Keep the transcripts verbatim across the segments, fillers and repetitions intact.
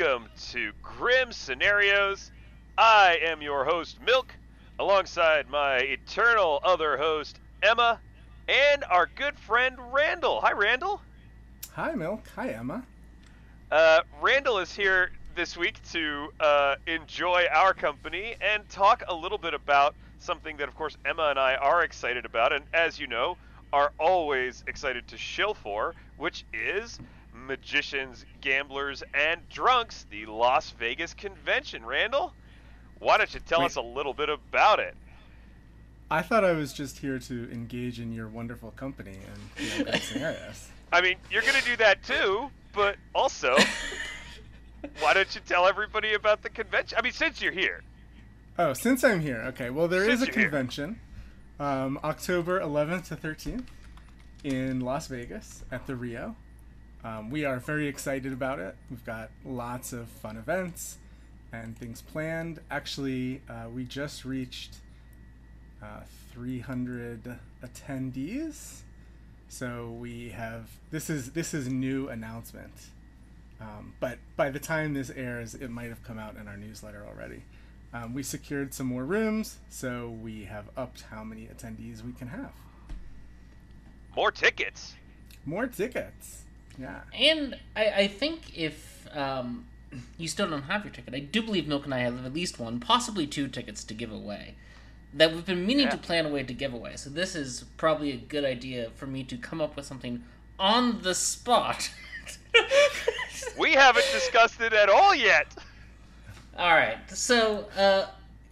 welcome to Grim Scenarios. I am your host, Milk, alongside my eternal other host, Emma, and our good friend, Randall. Hi, Randall. Hi, Milk. Hi, Emma. Uh, Randall is here this week to uh, enjoy our company and talk a little bit about something that, of course, Emma and I are excited about, and as you know, are always excited to shill for, which is Magicians, Gamblers, and Drunks, the Las Vegas convention. Randall, why don't you tell Wait. us a little bit about it? I thought I was just here to engage in your wonderful company and be on Grim Scenarios. I mean, you're going to do that too, but also, why don't you tell everybody about the convention? I mean, since you're here. Oh, since I'm here. Okay, well, there Since is a you're here. convention, um, October eleventh to thirteenth in Las Vegas at the Rio. Um, we are very excited about it. We've got lots of fun events and things planned. Actually, uh, we just reached uh, three hundred attendees. So we have this is this is new announcement, um, but by the time this airs, it might have come out in our newsletter already. Um, we secured some more rooms, so we have upped how many attendees we can have. More tickets. More tickets, yeah. And I, I think if um, you still don't have your ticket, I do believe Milk and I have at least one, possibly two tickets to give away that we've been meaning Yeah. to plan a way to give away. So this is probably a good idea for me to come up with something on the spot. We haven't discussed it at all yet. All right, so uh,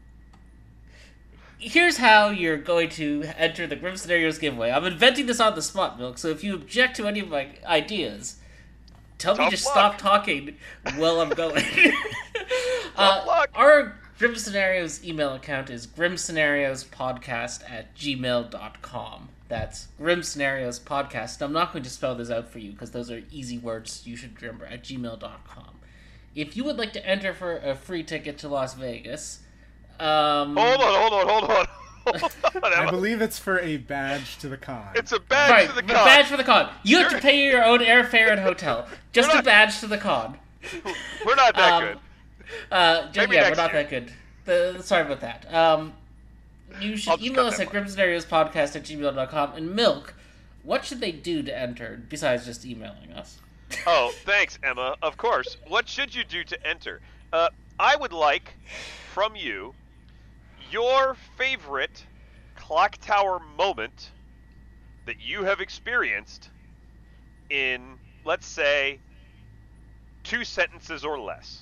here's how you're going to enter the Grim Scenarios giveaway. I'm inventing this on the spot, Milk, so if you object to any of my ideas, tell me Tough to luck. stop talking while I'm going. uh, luck. Our Grim Scenarios email account is grimscenariospodcast at gmail dot com. That's Grim Scenarios Podcast. I'm not going to spell this out for you because those are easy words you should remember, at gmail dot com. If you would like to enter for a free ticket to Las Vegas, um, Hold on, hold on, hold on. Hold on, I Emma. believe it's for a badge to the con. It's a badge right, to the the con. badge for the con. You have to You're- pay your own airfare and hotel. Just We're a not- badge to the con. We're not that Um, good. Uh, just, Maybe yeah, we're next not year. that good. The, sorry about that. Um, you I'll should just email cut us that at part. grimscenariospodcast at gmail dot com. And Milk, what should they do to enter besides just emailing us? Oh, thanks, Emma. Of course. What should you do to enter? Uh, I would like from you your favorite clock tower moment that you have experienced in, let's say, two sentences or less.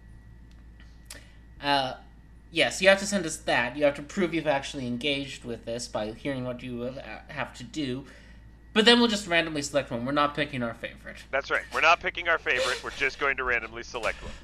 Uh, yes, you have to send us that. You have to prove you've actually engaged with this by hearing what you have- have to do. But then we'll just randomly select one. We're not picking our favorite. That's right. We're not picking our favorite. We're just going to randomly select one.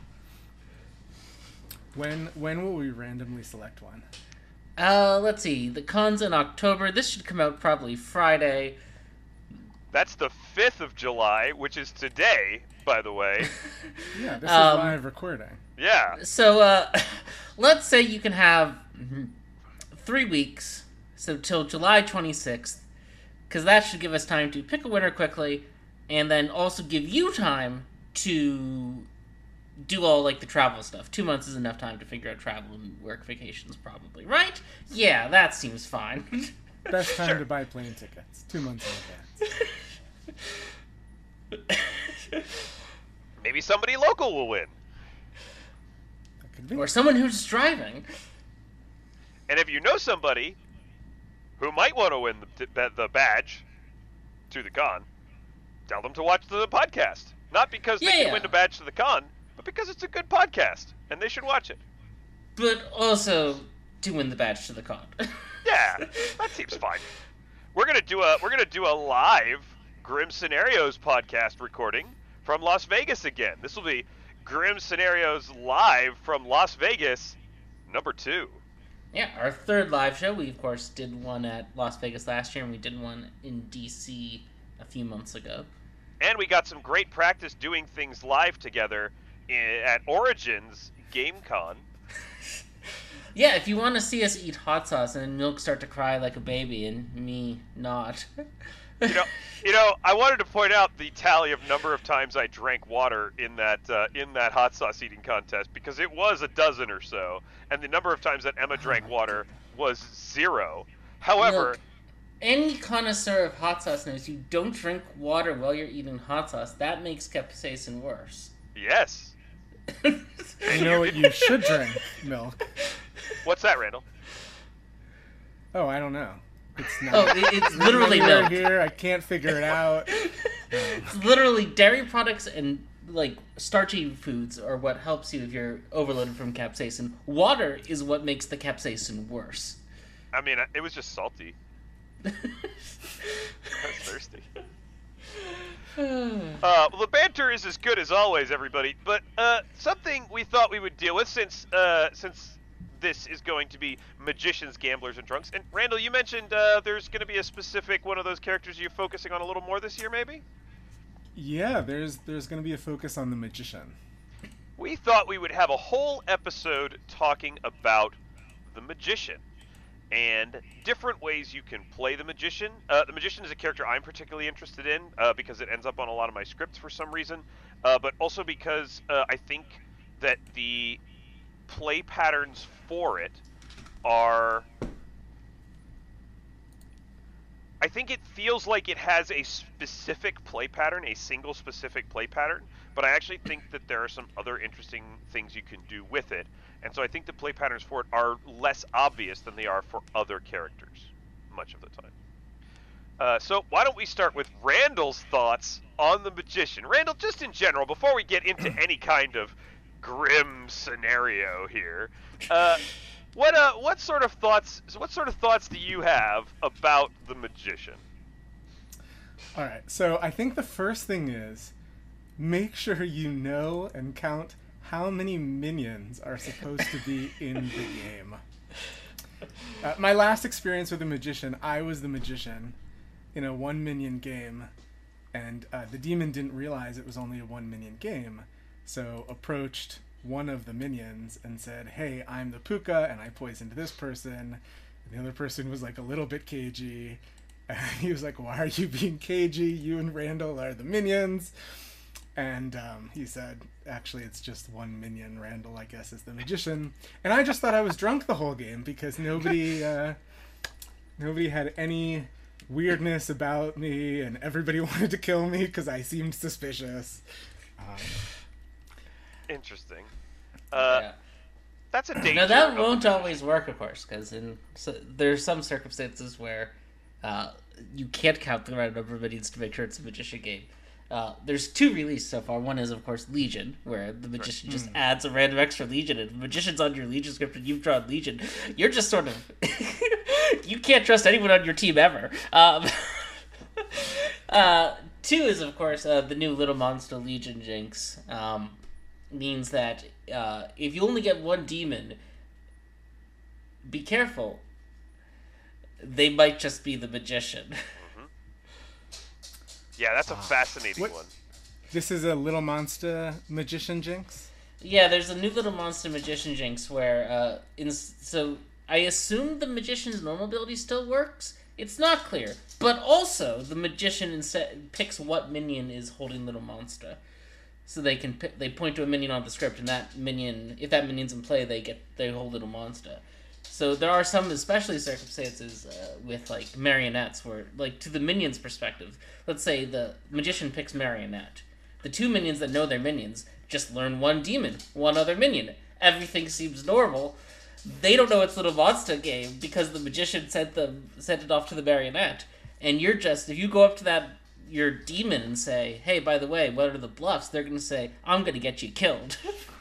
When when will we randomly select one? Uh, let's see. The con's in October. This should come out probably Friday. That's the fifth of July, which is today, by the way. Yeah, this Um, is live recording. Yeah. So, uh, let's say you can have three weeks, so till July twenty-sixth, because that should give us time to pick a winner quickly, and then also give you time to do all, like, the travel stuff. Two months is enough time to figure out travel and work vacations, probably, right? Yeah, that seems fine. Best time Sure. to buy plane tickets. Two months in advance. Maybe somebody local will win. That could be. Or someone who's driving. And if you know somebody who might want to win the, the, the badge to the con, tell them to watch the podcast. Not because they Yeah, can yeah. win the badge to the con, but because it's a good podcast, and they should watch it. But also to win the badge to the con. Yeah, that seems fine. We're gonna do a we're gonna do a live Grim Scenarios podcast recording from Las Vegas again. This will be Grim Scenarios live from Las Vegas, number two. Yeah, our third live show. We, of course, did one at Las Vegas last year, and we did one in D C a few months ago. And we got some great practice doing things live together i- at Origins GameCon. Yeah, if you want to see us eat hot sauce and Milk start to cry like a baby and me not. You know, you know, I wanted to point out the tally of number of times I drank water in that uh, in that hot sauce eating contest because it was a dozen or so, and the number of times that Emma drank water was zero. However, Look, any connoisseur of hot sauce knows you don't drink water while you're eating hot sauce. That makes capsaicin worse. yes. You know what you should drink? Milk. What's that, Randall? Oh, I don't know. It's not. Oh, it- it's literally Anywhere milk. here. I can't figure it out. It's literally dairy products and like starchy foods are what helps you if you're overloaded from capsaicin. Water is what makes the capsaicin worse. I mean, it was just salty. I was thirsty. Uh, well, the banter is as good as always, everybody. But uh, something we thought we would deal with, since uh, since this is going to be magicians, gamblers, and drunks. And Randall, you mentioned uh, there's going to be a specific one of those characters you're focusing on a little more this year, maybe. Yeah, there's there's going to be a focus on the magician. We thought we would have a whole episode talking about the magician and different ways you can play the magician. Uh, the magician is a character I'm particularly interested in uh, because it ends up on a lot of my scripts for some reason, uh, but also because uh, I think that the play patterns for it are... I think it feels like it has a specific play pattern, a single specific play pattern, but I actually think that there are some other interesting things you can do with it. And so I think the play patterns for it are less obvious than they are for other characters, much of the time. Uh, so why don't we start with Randall's thoughts on the magician. Randall, just in general, before we get into any kind of grim scenario here, uh, what uh, what sort of thoughts? What sort of thoughts do you have about the magician? All right, so I think the first thing is make sure you know and count how many minions are supposed to be in the game. Uh, my last experience with a magician, I was the magician in a one minion game, and uh, the demon didn't realize it was only a one minion game, so approached one of the minions and said, "Hey, I'm the Puka, and I poisoned this person." And the other person was like a little bit cagey, and he was like, "Why are you being cagey? You and Randall are the minions." And um, he said, "Actually, it's just one minion. Randall, I guess, is the magician." And I just thought I was drunk the whole game because nobody, uh, nobody had any weirdness about me, and everybody wanted to kill me because I seemed suspicious. Um, Interesting. Uh, Yeah. That's a danger. Now that of- won't always work, of course, because in so, there's some circumstances where uh, you can't count the right number of minions to make sure it's a magician game. Uh, there's two released so far. One is, of course, Legion, where the magician just adds a random extra Legion, and the magician's on your Legion script, and you've drawn Legion. You're just sort of... you can't trust anyone on your team ever. Um, uh, two is, of course, uh, the new Little Monster Legion Jinx. Um, means that uh, if you only get one demon, be careful. They might just be the magician. Yeah, that's a fascinating What- one. this is a little monster magician jinx. Yeah, there's a new Little Monster Magician Jinx where, uh, in, so I assume the magician's normal ability still works. It's not clear, but also the magician instead picks what minion is holding Little Monster, so they can pick, they point to a minion on the script, and that minion, if that minion's in play, they get they hold Little Monster. So there are some, especially circumstances uh, with like marionettes, where like to the minion's perspective, let's say the magician picks marionette, the two minions that know they're minions just learn one demon, one other minion. Everything seems normal. They don't know it's Little Monster game because the magician sent them sent it off to the marionette. And you're just, if you go up to that your demon and say, "Hey, by the way, what are the bluffs?" They're gonna say, "I'm gonna get you killed."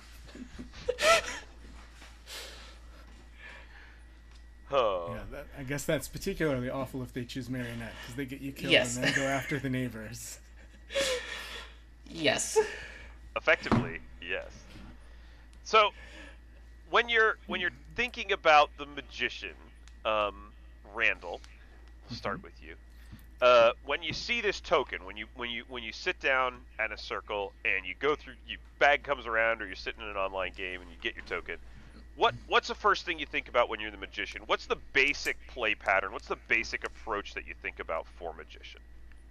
Oh. Yeah, that, I guess that's particularly awful if they choose marionette because they get you killed Yes. and then go after the neighbors. Yes. Effectively, yes. So, when you're when you're thinking about the magician, um, Randall, we'll start with you. Uh, when you see this token, when you when you when you sit down at a circle and you go through, your bag comes around, or you're sitting in an online game and you get your token. What what's the first thing you think about when you're the magician? What's the basic play pattern? What's the basic approach that you think about for magician?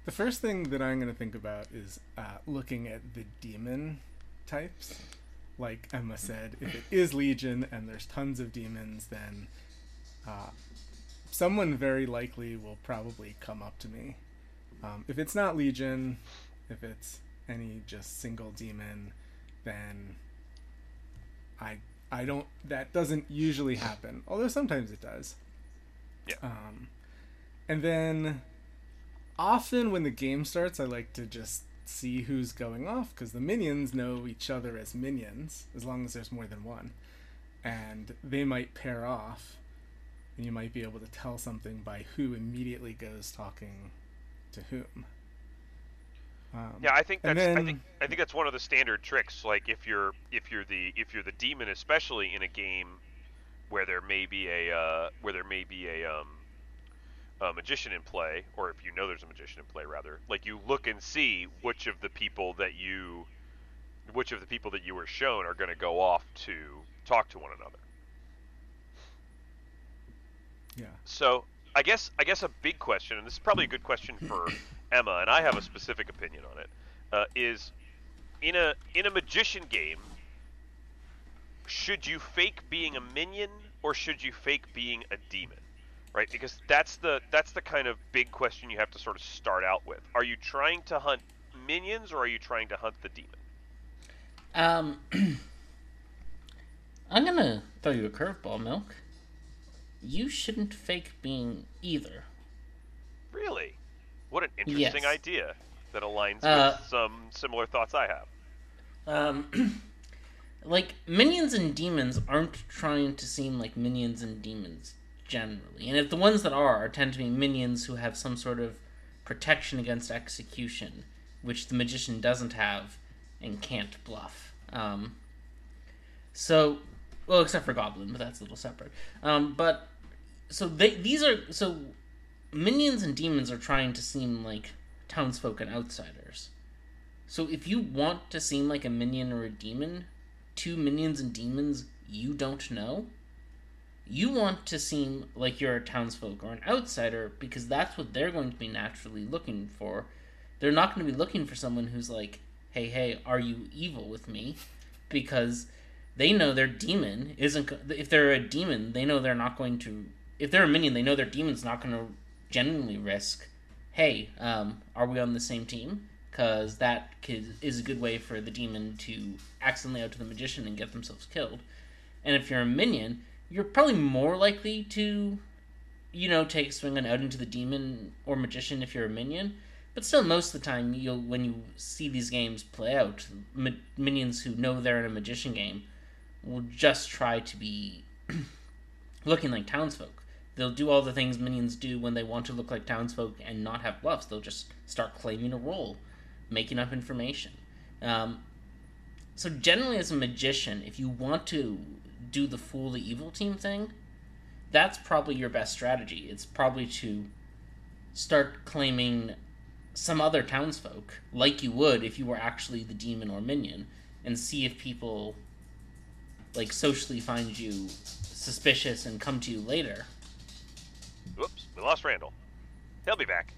The first thing that I'm going to think about is uh, looking at the demon types. Like Emma said, if it is Legion and there's tons of demons, then uh, someone very likely will probably come up to me. Um, if it's not Legion, if it's any just single demon, then I I don't. That doesn't usually happen, although sometimes it does. Yeah. Um, and then often when the game starts, I like to just see who's going off, because the minions know each other as minions, as long as there's more than one. And they might pair off, and you might be able to tell something by who immediately goes talking to whom. Um, Yeah, I think that's and then, I think I think that's one of the standard tricks. Like if you're if you're the if you're the demon, especially in a game where there may be a uh, where there may be a um, a magician in play, or if you know there's a magician in play, rather, like you look and see which of the people that you which of the people that you were shown are going to go off to talk to one another. yeah. So I guess I guess a big question, and this is probably a good question for Emma, and I have a specific opinion on it, uh, is in a in a magician game, should you fake being a minion or should you fake being a demon? Right? Because that's the that's the kind of big question you have to sort of start out with. Are you trying to hunt minions or are you trying to hunt the demon? Um, I'm gonna throw you a curveball, Milk. You shouldn't fake being either. Really? What an interesting Yes. idea that aligns Uh, with some similar thoughts I have. Um, like, minions and demons aren't trying to seem like minions and demons generally. And if the ones that are, are tend to be minions who have some sort of protection against execution, which the magician doesn't have and can't bluff. Um, so, well, except for Goblin, but that's a little separate. Um, but, so they, these are, so minions and demons are trying to seem like townsfolk and outsiders. So if you want to seem like a minion or a demon, two minions and demons you don't know, you want to seem like you're a townsfolk or an outsider because that's what they're going to be naturally looking for. They're not going to be looking for someone who's like, hey, hey, are you evil with me? Because they know their demon isn't... If they're a demon, they know they're not going to... If they're a minion, they know their demon's not going to genuinely risk, hey, um, are we on the same team? Because that is a good way for the demon to accidentally out to the magician and get themselves killed. And if you're a minion, you're probably more likely to, you know, take a swing on out into the demon or magician if you're a minion. But still, most of the time, you'll when you see these games play out, ma- minions who know they're in a magician game will just try to be looking like townsfolk. They'll do all the things minions do when they want to look like townsfolk and not have bluffs. They'll just start claiming a role, making up information. Um, so generally, as a magician, if you want to do the fool the evil team thing, that's probably your best strategy. It's probably to start claiming some other townsfolk, like you would if you were actually the demon or minion, and see if people like socially find you suspicious and come to you later. Whoops, we lost Randall. He'll be back.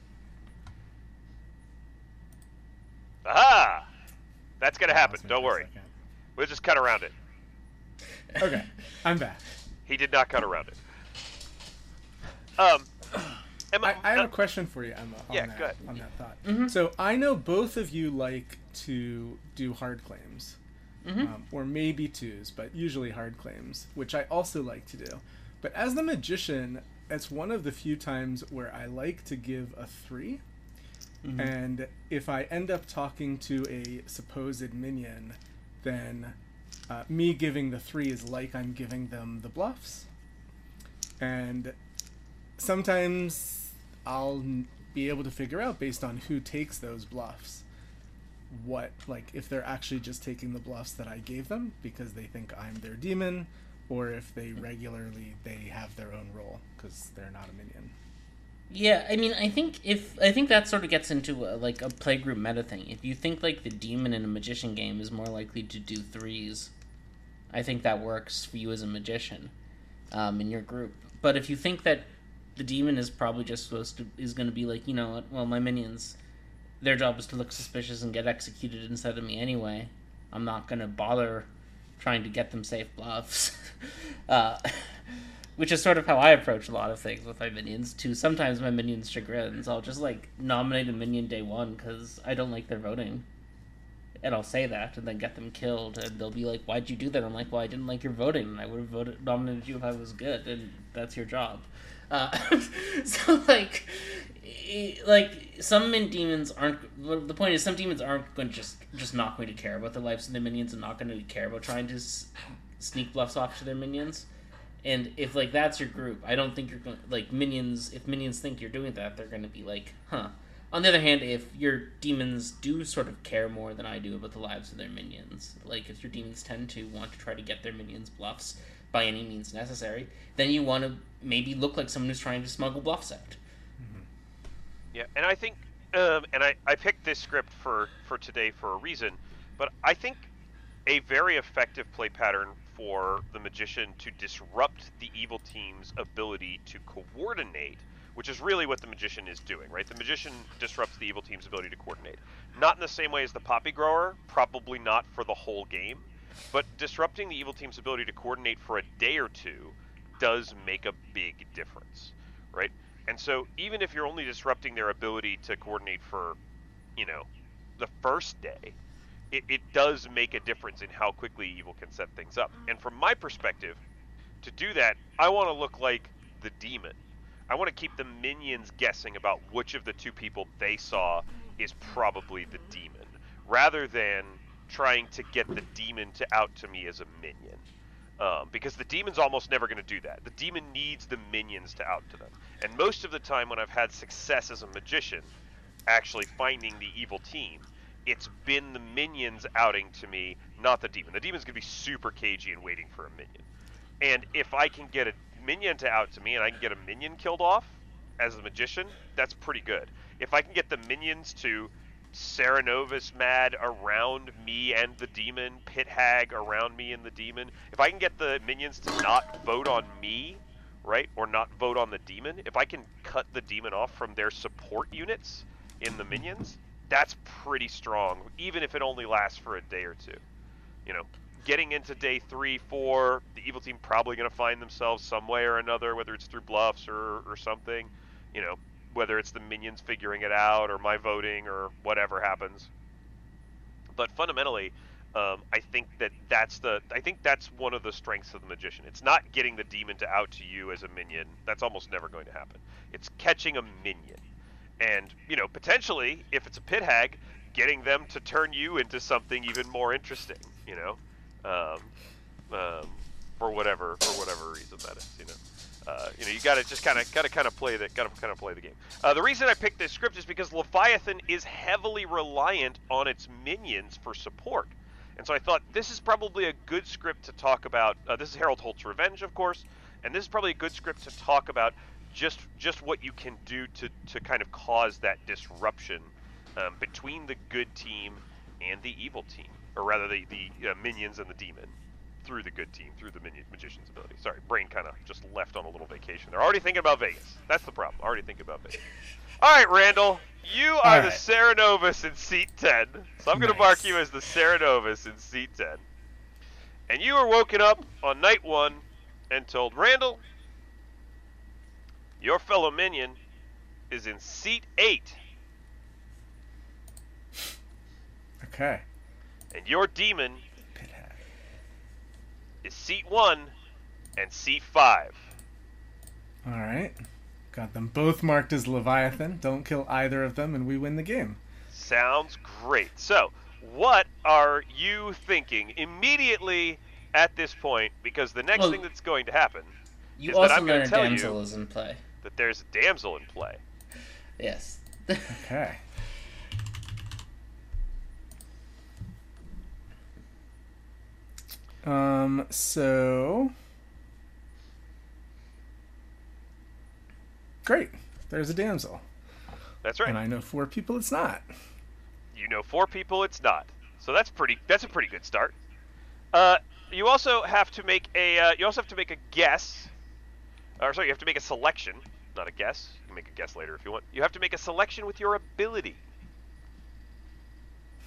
Aha! That's gonna happen, Pause me don't for a worry. second. We'll just cut around it. Okay, I'm back. He did not cut around it. Um, Emma, I, I have uh, a question for you, Emma, on, yeah, that, go ahead. on that thought. Mhm. So I know both of you like to do hard claims, Mm-hmm. um, or maybe twos, but usually hard claims, which I also like to do. But as the magician, it's one of the few times where I like to give a three. Mm-hmm. And if I end up talking to a supposed minion, then uh, me giving the three is like I'm giving them the bluffs. And sometimes I'll n- be able to figure out, based on who takes those bluffs, what, like, if they're actually just taking the bluffs that I gave them because they think I'm their demon, or if they regularly, they have their own role because they're not a minion. Yeah, I mean, I think if I think that sort of gets into a, like a playgroup meta thing. If you think like the demon in a magician game is more likely to do threes, I think that works for you as a magician, um, in your group. But if you think that the demon is probably just supposed to is going to be like, you know what, well, my minions, their job is to look suspicious and get executed instead of me anyway. I'm not gonna bother trying to get them safe bluffs. uh, which is sort of how I approach a lot of things with my minions, to sometimes my minions' chagrins. I'll just, like, nominate a minion day one because I don't like their voting. And I'll say that, and then get them killed, and they'll be like, why'd you do that? I'm like, well, I didn't like your voting, and I would have voted nominated you if I was good, and that's your job. Uh, so, like, like, some min demons aren't, the point is, some demons aren't going to just, just not going to care about the lives of their minions and not going to care about trying to s- sneak bluffs off to their minions. And if, like, that's your group, I don't think you're going, like, minions, if minions think you're doing that, they're going to be like, huh. On the other hand, if your demons do sort of care more than I do about the lives of their minions, like if your demons tend to want to try to get their minions bluffs by any means necessary, then you want to maybe look like someone who's trying to smuggle bluffs out. Mm-hmm. Yeah, and I think, um, and I, I picked this script for, for today for a reason, but I think a very effective play pattern for the Magician to disrupt the evil team's ability to coordinate, which is really what the Magician is doing, right? The Magician disrupts the evil team's ability to coordinate. Not in the same way as the Poppy Grower, probably not for the whole game, but disrupting the evil team's ability to coordinate for a day or two does make a big difference, right? And so even if you're only disrupting their ability to coordinate for, you know, the first day, it, it does make a difference in how quickly evil can set things up. And from my perspective, to do that, I want to look like the demon. I want to keep the minions guessing about which of the two people they saw is probably the demon, rather than trying to get the demon to out to me as a minion. Um, because the demon's almost never going to do that. The demon needs the minions to out to them. And most of the time when I've had success as a magician, actually finding the evil team, it's been the minions outing to me, not the demon. The demon's going to be super cagey and waiting for a minion. And if I can get a minion to out to me and I can get a minion killed off as a magician, that's pretty good. If I can get the minions to Cerenovus mad around me and the demon, Pit Hag around me and the demon, if I can get the minions to not vote on me, right, or not vote on the demon, if I can cut the demon off from their support units in the minions, that's pretty strong, even if it only lasts for a day or two. You know, getting into day three, four, the evil team probably going to find themselves some way or another, whether it's through bluffs or, or something, you know, whether it's the minions figuring it out or my voting or whatever happens. But fundamentally, um, I think that that's the, I think that's one of the strengths of the magician. It's not getting the demon to out to you as a minion. That's almost never going to happen. It's catching a minion. And, you know, potentially, if it's a Pit Hag, getting them to turn you into something even more interesting, you know? Um, um, for whatever for whatever reason that is, you know, uh, you know, you got to just kind of got to kind of play that, got to kind of play the game. Uh, the reason I picked this script is because Leviathan is heavily reliant on its minions for support, and so I thought this is probably a good script to talk about. Uh, this is Harold Holt's Revenge, of course, and this is probably a good script to talk about just just what you can do to to kind of cause that disruption um, between the good team and the evil team. Or rather, the, the uh, minions and the demon through the good team, through the minion, magician's ability. Sorry, brain kind of just left on a little vacation. They're already thinking about Vegas. That's the problem. Already thinking about Vegas. All right, Randall, you are right. The Cerenovus in seat ten. So I'm going to nice. mark you as the Cerenovus in seat ten. And you were woken up on night one and told, Randall, your fellow minion is in seat eight. Okay. And your demon is seat one and seat five. All right. Got them both marked as Leviathan. Don't kill either of them and we win the game. Sounds great. So, what are you thinking immediately at this point? Because the next well, thing that's going to happen you is also that I'm going to tell damsel you is in play. that there's a damsel in play. Yes. Okay. Um, so... Great. There's a damsel. That's right. And I know four people it's not. You know four people it's not. So that's pretty, that's a pretty good start. Uh, you also have to make a, uh, you also have to make a guess. Or sorry, you have to make a selection, not a guess. You can make a guess later if you want. You have to make a selection with your ability.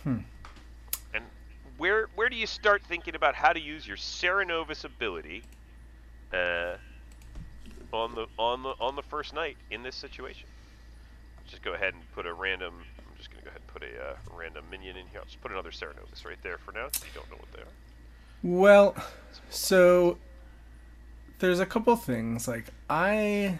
Hmm. And where where do you start thinking about how to use your Cerenovus ability uh, on the on the on the first night in this situation? Just go ahead and put a random. I'm just gonna go ahead and put a uh, random minion in here. I'll just put another Cerenovus right there for now, so you don't know what they are. Well, so there's a couple things. Like I,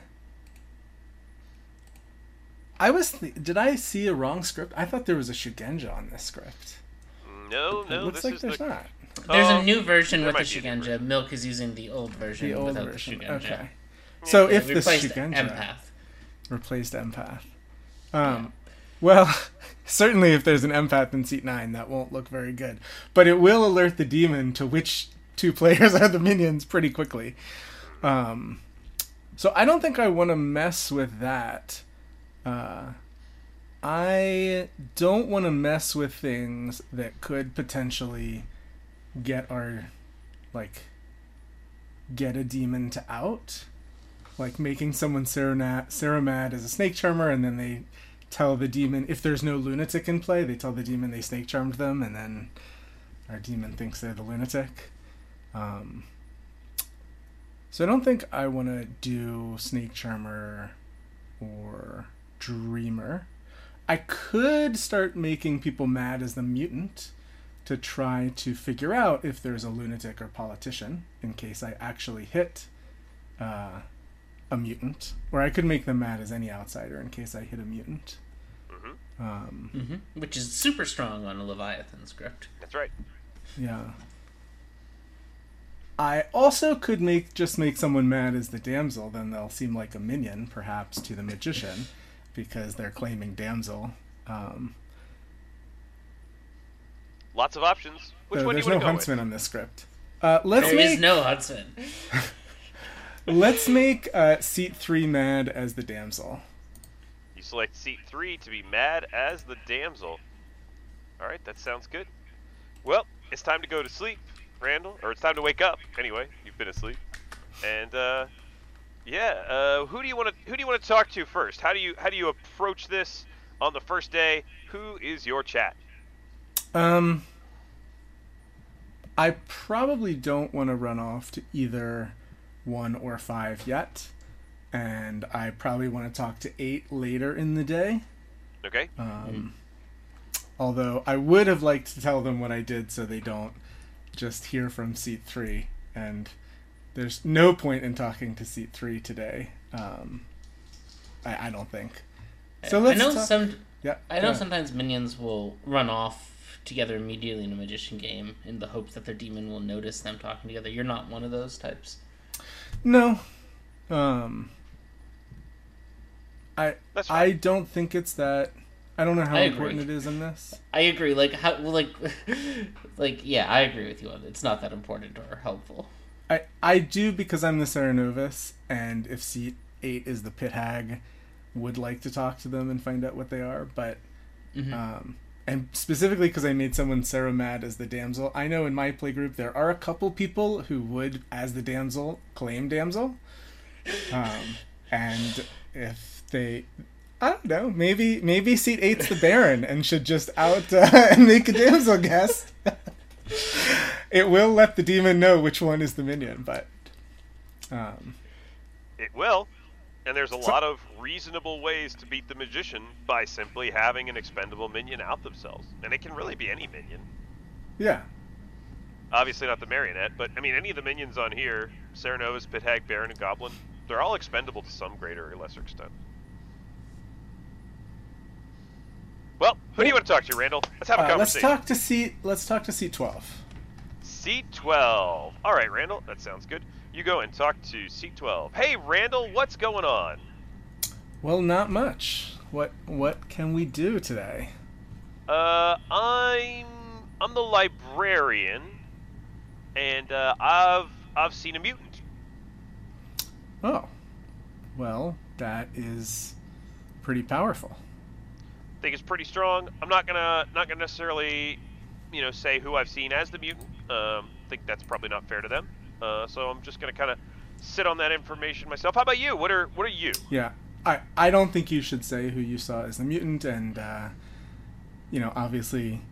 I was. Th- did I see a wrong script? I thought there was a Shugenja on this script. No, no. It looks this like is there's the... not. There's Oh, a new version there with the might be a new Shugenja. version. Milk is using the old version The old without version. the Shugenja. Okay. So Yeah, if the replaced Shugenja Empath. replaced Empath, um, well, certainly if there's an Empath in seat nine, that won't look very good. But it will alert the demon to which two players are the minions pretty quickly. Um, so I don't think I want to mess with that. Uh, I don't want to mess with things that could potentially get our, like, get a demon to out. Like making someone Serana- Ceramad as a snake charmer, and then they tell the demon, if there's no lunatic in play, they tell the demon they snake charmed them, and then our demon thinks they're the lunatic. Um, so I don't think I want to do snake charmer or dreamer. I could start making people mad as the mutant to try to figure out if there's a lunatic or politician in case I actually hit uh, a mutant. Or I could make them mad as any outsider in case I hit a mutant. Mm-hmm. Um, Mm-hmm. Which is super strong on a Leviathan script. That's right. yeah. I also could make just make someone mad as the damsel, then they'll seem like a minion, perhaps, to the magician, because they're claiming damsel. Um, Lots of options. Which so one do there's you want no to go huntsman with? on this script. Uh, let's There make is no Hudson. let's make uh, seat three mad as the damsel. You select seat three to be mad as the damsel. All right, that sounds good. Well, it's time to go to sleep, Randall, or it's time to wake up. Anyway, you've been asleep, and uh, yeah. Uh, who do you want to who do you want to talk to first? How do you how do you approach this on the first day? Who is your chat? Um, I probably don't want to run off to either one or five yet, and I probably want to talk to eight later in the day. Okay. Um, although I would have liked to tell them what I did so they don't just hear from seat three, and there's no point in talking to seat three today. Um, I, I don't think. So let's I know talk- some. Yeah, I go know ahead. sometimes minions will run off together immediately in a magician game in the hopes that their demon will notice them talking together. You're not one of those types. No. Um I That's I fine. don't think it's that. I don't know how I agree. important it is in this. I agree. Like how, like, like yeah, I agree with you on it. It's not that important or helpful. I I do because I'm the Cerenovus, and if seat eight is the pit hag, would like to talk to them and find out what they are, but Mhm. um and specifically because I made someone Sarah mad as the damsel. I know in my playgroup there are a couple people who would, as the damsel, claim damsel. Um, and if they, I don't know, maybe maybe seat eight's the Baron and should just out uh, and make a damsel guess. It will let the demon know which one is the minion, but um, It will. And there's a So- lot of reasonable ways to beat the magician by simply having an expendable minion out themselves. And it can really be any minion. yeah, Obviously not the marionette, but I mean any of the minions on here, Cerenovus, Pit Hag, Baron, and Goblin, they're all expendable to some greater or lesser extent. Well, who do you want to talk to, Randall? Let's have a uh, let's conversation. talk to seat. Let's talk to seat twelve. Seat twelve. All right, Randall, that sounds good. You go and talk to seat twelve. Hey, Randall, what's going on? Well, not much. What what can we do today? Uh, I'm I'm the librarian, and uh, I've I've seen a mutant. Oh, well, that is pretty powerful. I think it's pretty strong. I'm not gonna not gonna necessarily, you know, say who I've seen as the mutant. Um, I think that's probably not fair to them. Uh, so I'm just gonna kind of sit on that information myself. How about you? What are what are you? Yeah, I I don't think you should say who you saw as the mutant, and uh, you know, obviously,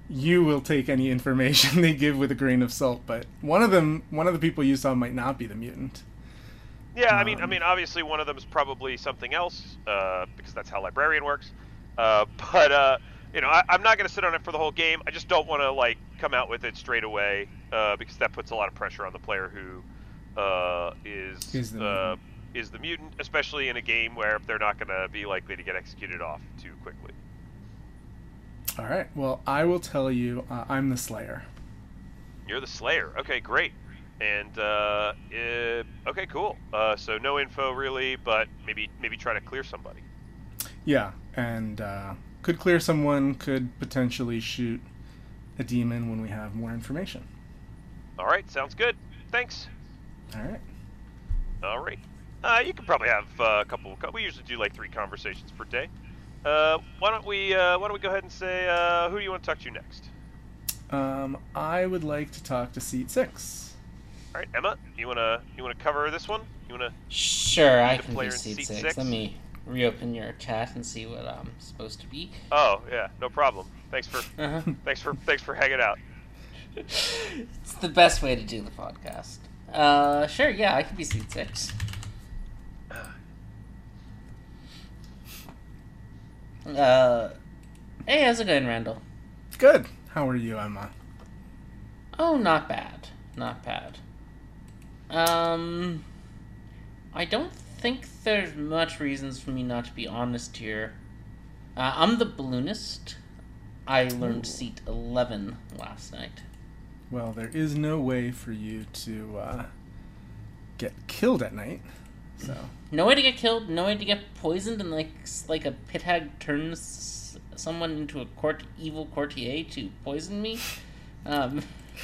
you will take any information they give with a grain of salt. But one of them, one of the people you saw might not be the mutant. Yeah, I mean, Um, I mean, obviously one of them is probably something else, uh, because that's how Librarian works. Uh, but uh, you know, I, I'm not gonna sit on it for the whole game. I just don't want to like come out with it straight away, uh, because that puts a lot of pressure on the player who uh, is Is the uh, mutant. is the mutant, especially in a game where they're not gonna be likely to get executed off too quickly. All right. Well, I will tell you. Uh, I'm the Slayer. You're the Slayer. Okay, great. And uh, uh, okay, cool. Uh, so no info really, but maybe maybe try to clear somebody. Yeah, and uh, could clear someone. Could potentially shoot a demon when we have more information. All right, sounds good. Thanks. All right. All right. Uh, you can probably have uh, a couple. We usually do like three conversations per day. Uh, why don't we uh, Why don't we go ahead and say uh, who do you want to talk to next? Um, I would like to talk to seat six. All right, Emma, you wanna you wanna cover this one? You wanna? Sure, I The can player do in seat seat six. six? Let me reopen your chat and see what I'm supposed to be. Oh yeah, no problem. Thanks for Uh-huh. thanks for thanks for hanging out. It's the best way to do the podcast. Uh, sure, yeah, I can be seat six. Uh, hey, how's it going, Randall? Good. How are you, Emma? Oh, not bad. Not bad. Um, I don't think there's much reasons for me not to be honest here. Uh, I'm the balloonist. I learned Ooh. seat eleven last night. Well, there is no way for you to uh, get killed at night. So No way to get killed, no way to get poisoned, and like like a pit hag turns someone into a court evil courtier to poison me. Um,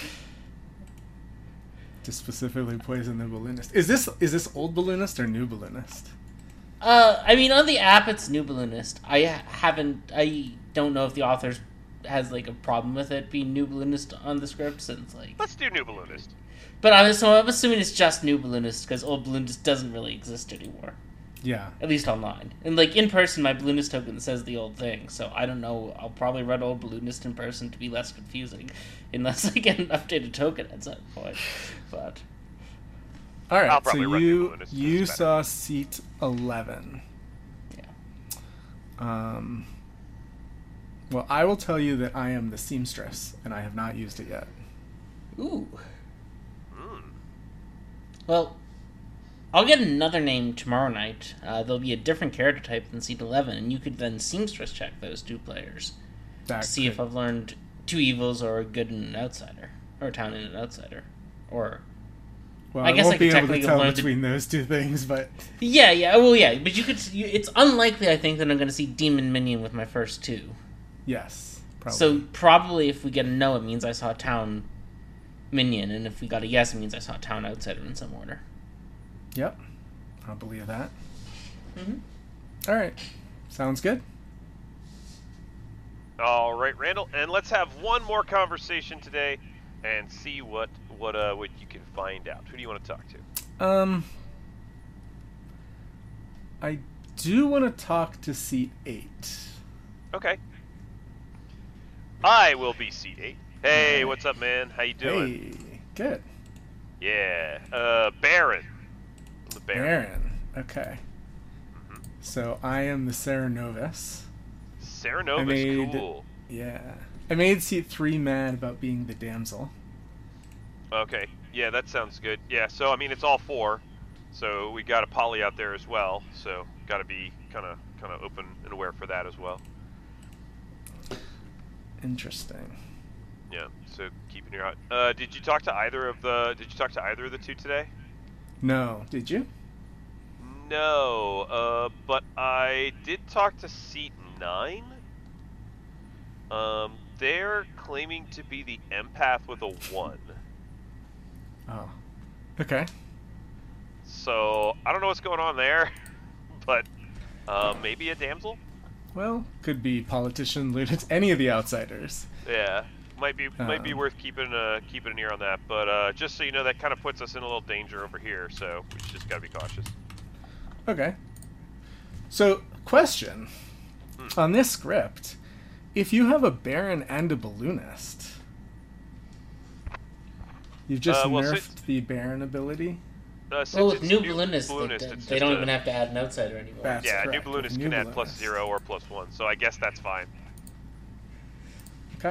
to specifically poison the balloonist. Is this is this old balloonist or new balloonist? uh, I mean, on the app, it's New Balloonist. I haven't. I don't know if the author has like a problem with it being New Balloonist on the script, since like. Let's do New Balloonist. But I'm so I'm assuming it's just New Balloonist because Old Balloonist doesn't really exist anymore. Yeah. At least online. And, like, in person, my Balloonist token says the old thing, so I don't know. I'll probably run Old Balloonist in person to be less confusing, unless I get an updated token at some point. But, All right. I'll So probably run new you balloonist, you it's better. saw seat eleven. yeah. Um. Well, I will tell you that I am the seamstress, and I have not used it yet. Ooh. Mm. Well, I'll get another name tomorrow night. Uh, there'll be a different character type than Seat eleven, and you could then seamstress check those two players That to see could- if I've learned two evils or a good and an outsider. Or a town and an outsider. Or... Well, I I, guess won't I be could able to technically tell learn the- between those two things, but Yeah, yeah, well, yeah, but you could... You, it's unlikely, I think, that I'm going to see Demon Minion with my first two. yes, probably. So, probably if we get a no, it means I saw a town minion, and if we got a yes, it means I saw a town outsider in some order. Yep, I'll believe that. Mm-hmm. All right, sounds good. All right, Randall, and let's have one more conversation today, and see what what uh what you can find out. Who do you want to talk to? Um, I do want to talk to seat eight. Okay. I will be seat eight. Hey, Alright. what's up, man? How you doing? Hey, good. Yeah. Uh, Baron. I'm the Baron. Baron. Okay. Mhm. So I am the Serenovus. Serenovus, I made- cool. Yeah. I made seat three mad about being the damsel. Okay. Yeah, that sounds good. Yeah. So I mean, it's all four. So we got a poly out there as well. So got to be kind of kind of open and aware for that as well. Interesting. Yeah. So keeping your eye. Uh, did you talk to either of the? Did you talk to either of the two today? No, did you? No. Uh, but I did talk to seat nine. Um, they're claiming to be the empath with a one. Oh. Okay. So I don't know what's going on there, but uh, maybe a damsel. Well, could be politician, lieutenant, any of the outsiders. Yeah, might be might be Um. worth keeping uh keeping an ear on that. But uh, just so you know, that kind of puts us in a little danger over here. So we just gotta be cautious. Okay. So, question. Hmm. On this script, if you have a Baron and a Balloonist, you've just Uh, well, nerfed since- the Baron ability. Uh, since Well, with it's new balloonists, balloonist, they, it's they just don't a- even have to add an outsider anymore. That's Yeah, correct. new With balloonist new can add plus balloonist. zero or plus one, so I guess that's fine. Okay.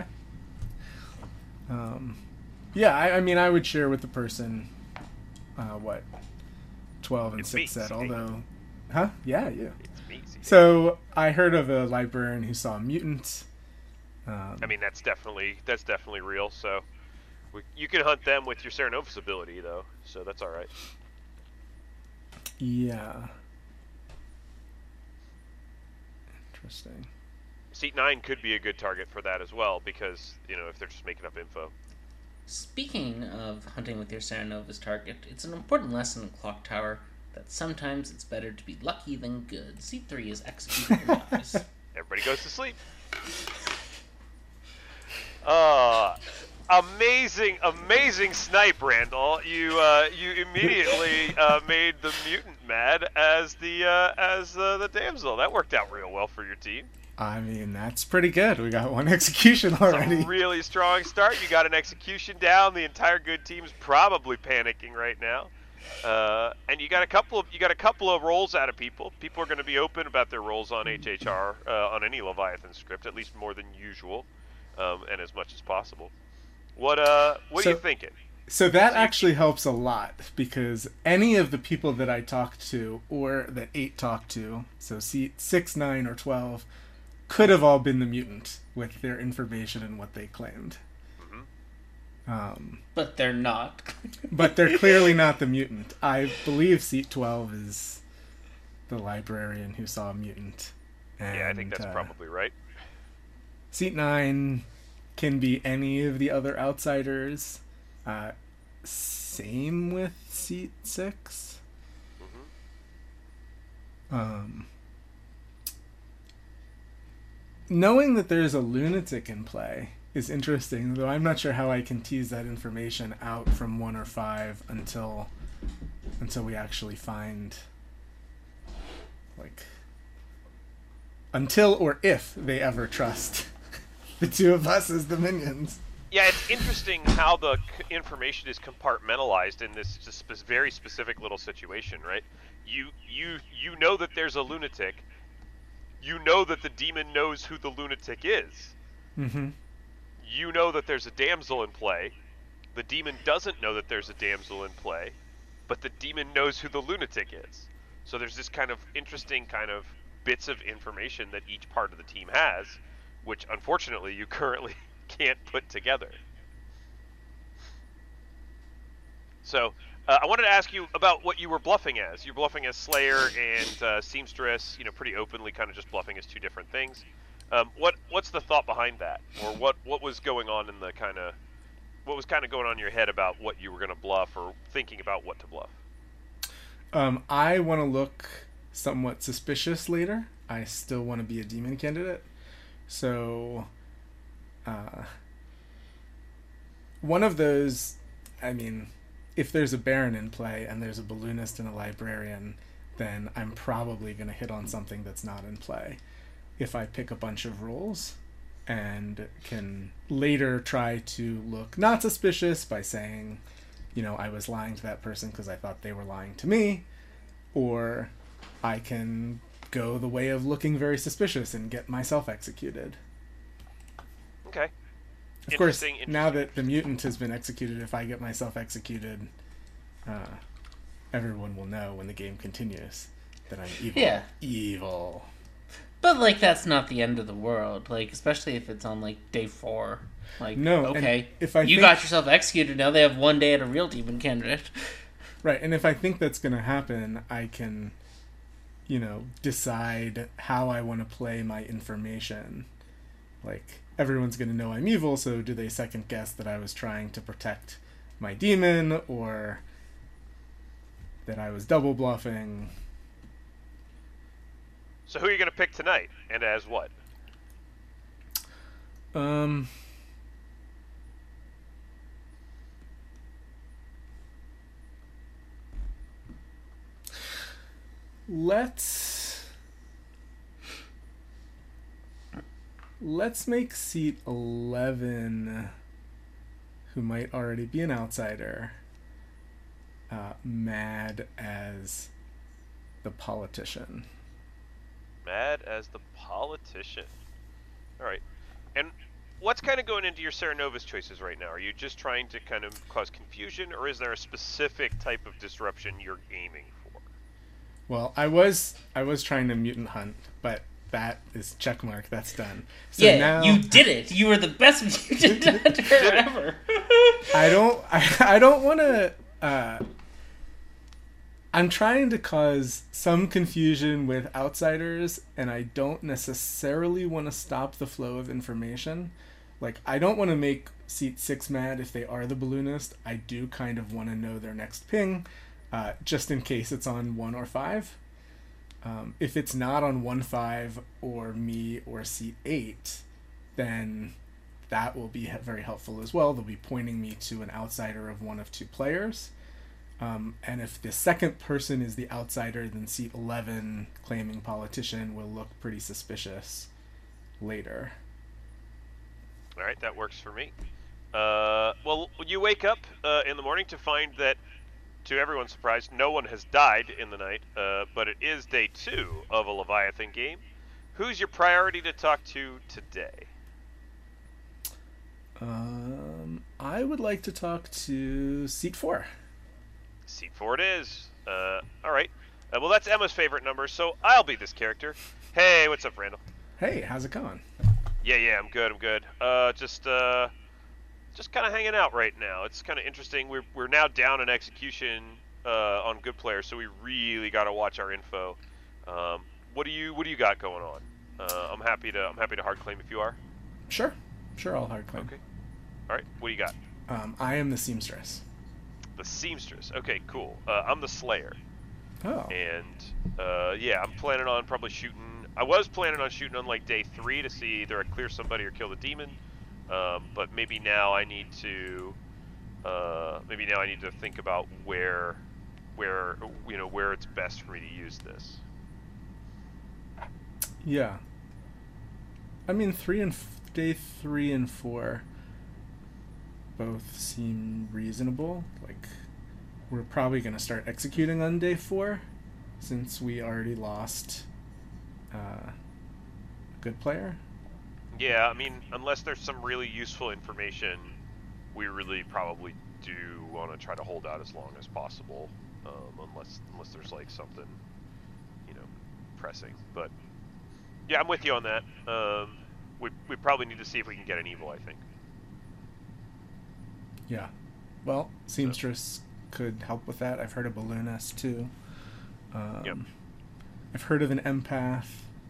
Um, yeah, I, I mean, I would share with the person, uh, what, twelve and It's me, six set, see? although, huh? Yeah, you. It's me. see? So I heard of a librarian who saw mutants. Um, I mean, that's definitely that's definitely real. So we, you can hunt them with your Serenovus ability, though, so that's all right. yeah. Interesting. Seat nine could be a good target for that as well, because you know if they're just making up info. Speaking of hunting with your Serenovus target, it's an important lesson in Clock Tower that sometimes it's better to be lucky than good. C three is executed and dies. Everybody goes to sleep. Uh, amazing, amazing snipe, Randall. You uh, you immediately uh, made the mutant mad as the uh, as uh, the damsel. That worked out real well for your team. I mean, that's pretty good. We got one execution already. It's a really strong start. You got an execution down. The entire good team's probably panicking right now. Uh, and you got a couple of you got a couple of rolls out of people. People are going to be open about their rolls on H H R uh, on any Leviathan script, at least more than usual, um, and as much as possible. What uh, what So- are you thinking? So that actually helps a lot, because any of the people that I talked to, or that eight talked to, so seat six, nine, or twelve, could have all been the mutant with their information and what they claimed. Um, But they're not. but they're clearly not the mutant. I believe seat twelve is the librarian who saw a mutant. And, Yeah, I think that's uh, probably right. Seat nine can be any of the other outsiders. Uh, same with seat six. Um, knowing that there's a lunatic in play is interesting, though I'm not sure how I can tease that information out from one or five until until we actually find, like, until or if they ever trust the two of us as the minions. Yeah, it's interesting how the c- information is compartmentalized in this just spe- very specific little situation, right? You you you know that there's a lunatic. You know that the demon knows who the lunatic is. Mm-hmm. You know that there's a damsel in play. The demon doesn't know that there's a damsel in play, but the demon knows who the lunatic is. So there's this kind of interesting kind of bits of information that each part of the team has, which unfortunately you currently can't put together. So uh, I wanted to ask you about what you were bluffing as. You're bluffing as Slayer and uh, Seamstress, you know, pretty openly, kind of just bluffing as two different things. Um, what what's the thought behind that, or what what was going on in the kind of what was kind of going on in your head about what you were going to bluff, or thinking about what to bluff? Um, I want to look somewhat suspicious later. I still want to be a demon candidate. So, uh, one of those, I mean, if there's a Baron in play and there's a Balloonist and a Librarian, then I'm probably going to hit on something that's not in play. If I pick a bunch of rolls and can later try to look not suspicious by saying, you know, I was lying to that person because I thought they were lying to me, or I can go the way of looking very suspicious and get myself executed. Okay. Of course, Interesting, now interesting. that the mutant has been executed, if I get myself executed, uh, everyone will know when the game continues that I'm evil. Yeah. Evil. But, like, that's not the end of the world. Like, especially if it's on, like, day four. Like, No, and okay, if I you think- got yourself executed, now they have one day at a real demon candidate. Right, and if I think that's going to happen, I can, you know, decide how I want to play my information. Like, everyone's going to know I'm evil, so do they second guess that I was trying to protect my demon, or that I was double bluffing? So who are you going to pick tonight, and as what? Um... Let's let's make seat eleven, who might already be an outsider, uh, mad as the politician. Mad as the politician. All right. And what's kind of going into your Serenovus choices right now? Are you just trying to kind of cause confusion, or is there a specific type of disruption you're aiming for? Well, I was I was trying to mutant hunt, but that is checkmark. That's done. So yeah, now, you did it. You were the best mutant hunter ever. I don't. I, I don't want to. Uh, I'm trying to cause some confusion with outsiders, and I don't necessarily want to stop the flow of information. Like, I don't want to make seat six mad if they are the balloonist. I do kind of want to know their next ping, uh, just in case it's on one or five. Um, if it's not on one five or me or seat eight, then that will be very helpful as well. They'll be pointing me to an outsider of one of two players. Um, and if the second person is the outsider, then seat eleven, claiming politician, will look pretty suspicious later. All right, that works for me. Uh, well, you wake up uh, in the morning to find that, to everyone's surprise, no one has died in the night, uh, but it is day two of a Leviathan game. Who's your priority to talk to today? Um, I would like to talk to seat four. Seat four it is. Uh, all right. Uh, well, that's Emma's favorite number, so I'll be this character. Hey, what's up, Randall? Hey, how's it going? Yeah, yeah, I'm good. I'm good. Uh, just, uh, just kind of hanging out right now. It's kind of interesting. We're we're now down in execution uh, on good players, so we really got to watch our info. Um, what do you What do you got going on? Uh, I'm happy to I'm happy to hard claim if you are. Sure, sure, I'll hard claim. Okay. All right. What do you got? Um, I am the seamstress. The seamstress. Okay, cool. Uh, I'm the slayer. Oh. And uh, yeah, I'm planning on probably shooting. I was planning on shooting on like day three to see either I clear somebody or kill the demon. Um, but maybe now I need to. Uh, maybe now I need to think about where, where you know where it's best for me to use this. Yeah. I mean, three and f- day three and four both seem reasonable. Like, we're probably going to start executing on day four, since we already lost uh, a good player. Yeah, I mean, unless there's some really useful information, we really probably do want to try to hold out as long as possible, um, unless unless there's like something, you know, pressing. But yeah, I'm with you on that. Um, we we probably need to see if we can get an evil, I think. Yeah. Well, seamstress could help with that. I've heard of balloonist too. Um, Yep. I've heard of an empath.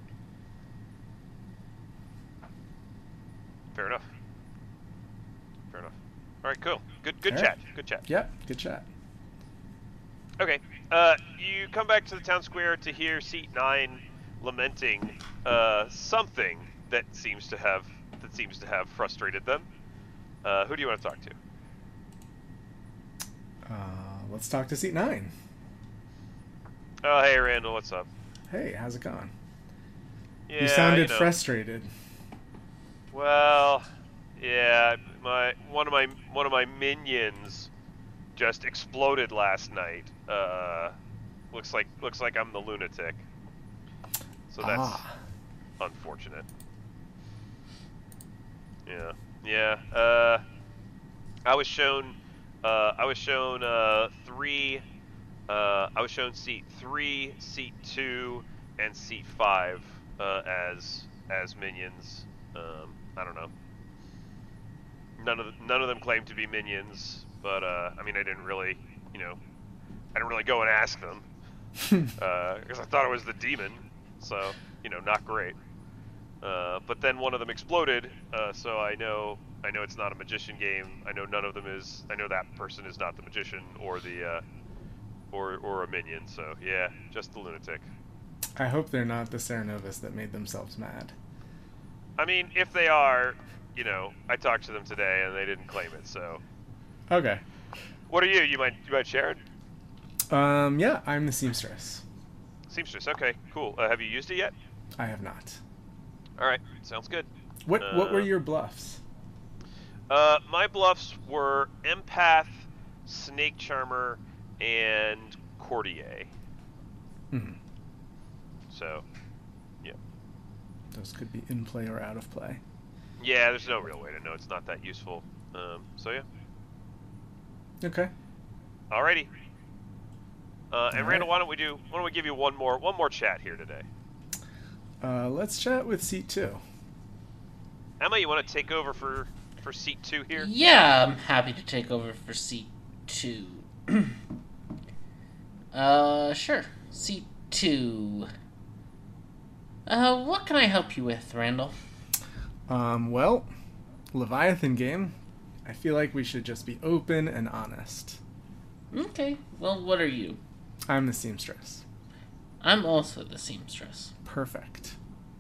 Fair enough. Fair enough. All right, cool. Good good All chat. right. Good chat. Yep, good chat. Okay. Uh, you come back to the town square to hear seat nine lamenting uh, something that seems to have that seems to have frustrated them. Uh, who do you want to talk to? Uh, let's talk to seat nine. Oh, hey Randall, what's up? Hey, how's it going? Yeah, you sounded know. frustrated. Well, yeah, my one of my one of my minions just exploded last night. Uh, looks like looks like I'm the lunatic. So that's Ah. unfortunate. Yeah, yeah. Uh, I was shown. Uh, I was shown uh, three. Uh, I was shown seat three, seat two, and seat five uh, as as minions. Um, I don't know. None of none of them claim to be minions, but uh, I mean, I didn't really, you know, I didn't really go and ask them because uh, I thought it was the demon. So you know, not great. Uh, but then one of them exploded, uh, so I know I know it's not a magician game. I know none of them is. I know that person is not the magician or the uh, or or a minion. So yeah, just the lunatic. I hope they're not the Serenovus that made themselves mad. I mean, if they are, you know, I talked to them today and they didn't claim it. So Okay. what are you? You might you might share it? Um, yeah, I'm the seamstress. Seamstress. Okay, cool. Uh, have you used it yet? I have not. All right, sounds good. What What were Uh, your bluffs? Uh, my bluffs were Empath, Snake Charmer, and Courtier. Hmm. So, yeah. Those could be in play or out of play. Yeah, there's no real way to know. It's not that useful. Um, so, yeah. Okay. Alrighty. Uh, and All Randall, right. why don't we do? Why don't we give you one more one more chat here today? Uh, let's chat with seat two. Emma, you want to take over for for seat two here? Yeah, I'm happy to take over for seat two. uh, sure. Seat two. Uh, what can I help you with, Randall? Um, well, Leviathan game. I feel like we should just be open and honest. Okay, well, what are you? I'm the seamstress. I'm also the seamstress. Perfect.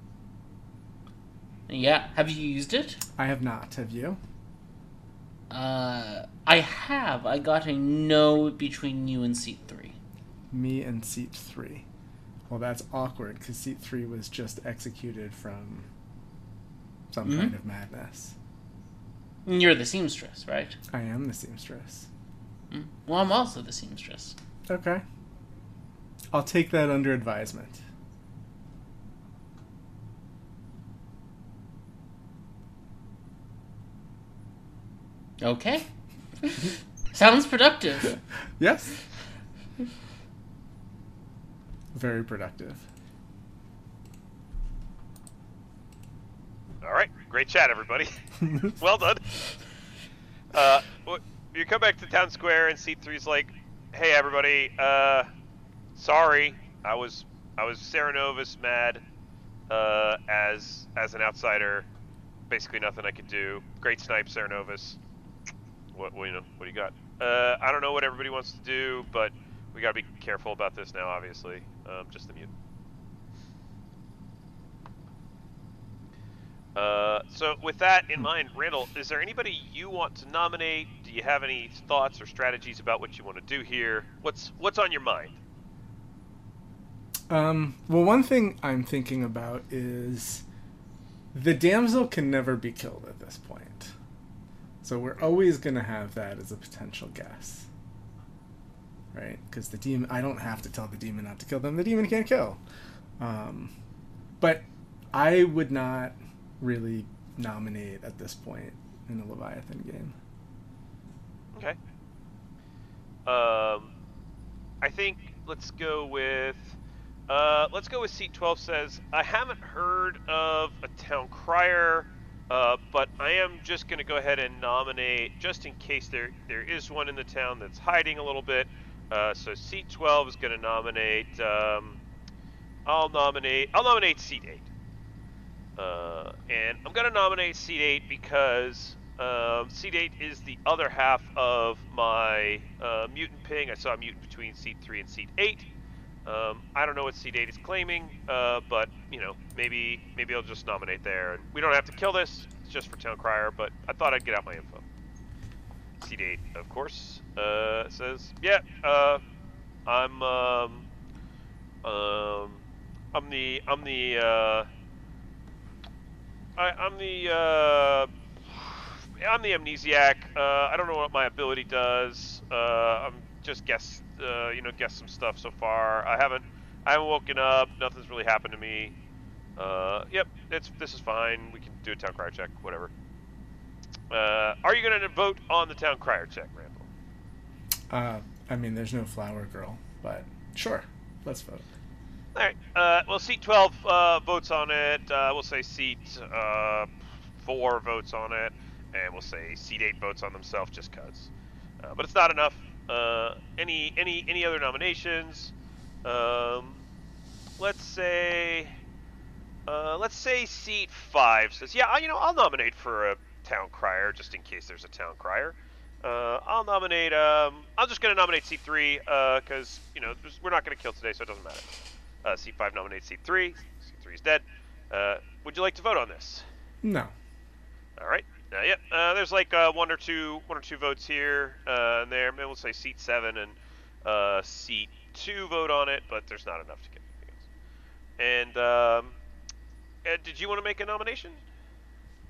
Yeah, have you used it? I have not. Have you? Uh, I have. I got a no between you and seat three. Me and seat three. Well, that's awkward because seat three was just executed from some Mhm. kind of madness. You're the seamstress, right? I am the seamstress. Mm. Well, I'm also the seamstress. Okay. I'll take that under advisement. Okay. Sounds productive. Yes? Very productive. All right, great chat, everybody. Well done. Uh, wh- you come back to town square and seat three's like, "Hey, everybody. Uh, sorry, I was I was Serenovus mad. Uh, as as an outsider, basically nothing I could do. Great snipe, Serenovus. What, what you know? What do you got? Uh, I don't know what everybody wants to do, but we gotta be careful about this now. Obviously, um, just the mute. Uh, so with that in mind, Randall, is there anybody you want to nominate? Do you have any thoughts or strategies about what you want to do here? What's what's on your mind? Um, well, one thing I'm thinking about is the damsel can never be killed at this point. So we're always going to have that as a potential guess. Right? Because the demon, I don't have to tell the demon not to kill them. The demon can't kill. Um, but I would not really nominate at this point in a Leviathan game. Okay. Um, I think let's go with uh, let's go with seat twelve. Says I haven't heard of a town crier, uh, but I am just going to go ahead and nominate just in case there there is one in the town that's hiding a little bit. Uh, so seat twelve is going to nominate. Um, I'll nominate. I'll nominate seat eight. Uh, and I'm going to nominate seat eight because um, seat eight is the other half of my uh, mutant ping. I saw a mutant between seat three and seat eight. Um, I don't know what seat eight is claiming, uh, but, you know, maybe maybe I'll just nominate there. And we don't have to kill this. It's just for Town Crier, but I thought I'd get out my info. Seat eight, of course, uh, says, yeah, uh, I'm, um, um, I'm the, I'm the, uh, I, I'm the uh, I'm the amnesiac. Uh, I don't know what my ability does. Uh, I'm just guess uh, you know guess some stuff so far. I haven't I haven't woken up. Nothing's really happened to me. Uh, yep, it's this is fine. We can do a town crier check. Whatever. Uh, are you going to vote on the town crier check, Randall? Uh, I mean, there's no flower girl, but sure, let's vote. All right. Uh, well, seat twelve uh, votes on it. Uh, we'll say seat uh, four votes on it, and we'll say seat eight votes on themselves just cause. Uh, but it's not enough. Uh, any any any other nominations? Um, let's say uh, let's say seat five says, yeah, I- you know, I'll nominate for a town crier just in case there's a town crier. Uh, I'll nominate. Um, I'm just gonna nominate seat three because uh, you know there's- we're not gonna kill today, so it doesn't matter. Uh, seat five nominates seat three. Seat three is dead. Uh, would you like to vote on this? No. All right. Uh, yeah. Uh, there's like uh, one or two, one or two votes here uh, and there. Maybe we'll say seat seven and uh, seat two vote on it, but there's not enough to get anything else. And um, Ed, did you want to make a nomination?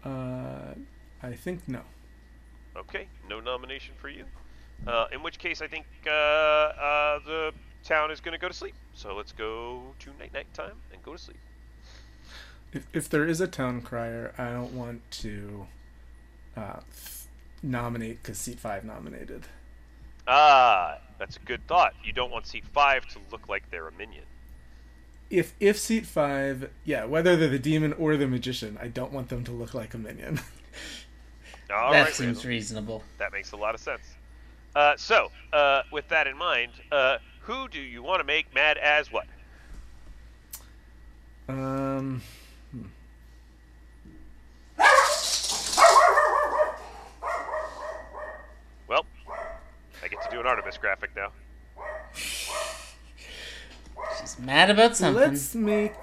Uh, I think no. Okay, no nomination for you. Uh, in which case, I think uh, uh, the town is going to go to sleep. So let's go to night night time and go to sleep. If if there is a town crier, I don't want to uh, f- nominate because seat five nominated. Ah, that's a good thought. You don't want seat five to look like they're a minion. If if seat five, yeah, whether they're the demon or the magician, I don't want them to look like a minion. All that right, seems Randall. reasonable. That makes a lot of sense. Uh, so, uh, with that in mind, uh, who do you want to make mad as what? Um. hmm. Well, I get to do an Artemis graphic now. She's mad about something. Let's make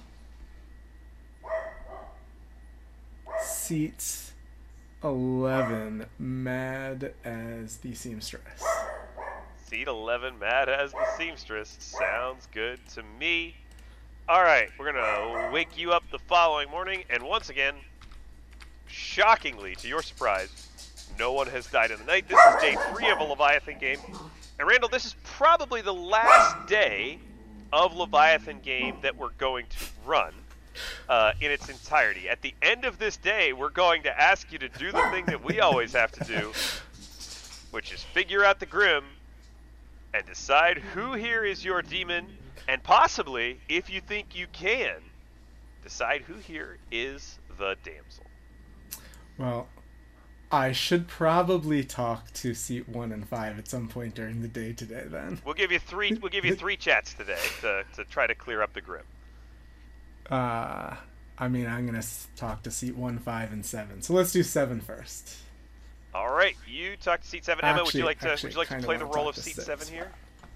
seat eleven mad as the seamstress. Seat eleven, mad as the seamstress. Sounds good to me. All right, we're going to wake you up the following morning, and once again, shockingly, to your surprise, no one has died in the night. This is day three of a Leviathan game. And Randall, this is probably the last day of Leviathan game that we're going to run uh, in its entirety. At the end of this day, we're going to ask you to do the thing that we always have to do, which is figure out the Grim and decide who here is your demon, and possibly, if you think you can, decide who here is the damsel. Well, I should probably talk to seat one and five at some point during the day today. Then We'll give you three. We'll give you three chats today to, to try to clear up the Grim. uh, I mean, I'm gonna s- talk to seat one, five, and seven. So let's do seven first. All right, you talk to seat seven. Emma, would you Actually- like to actually, would you like to kinda play the wanna role talk of to seat six. seven here?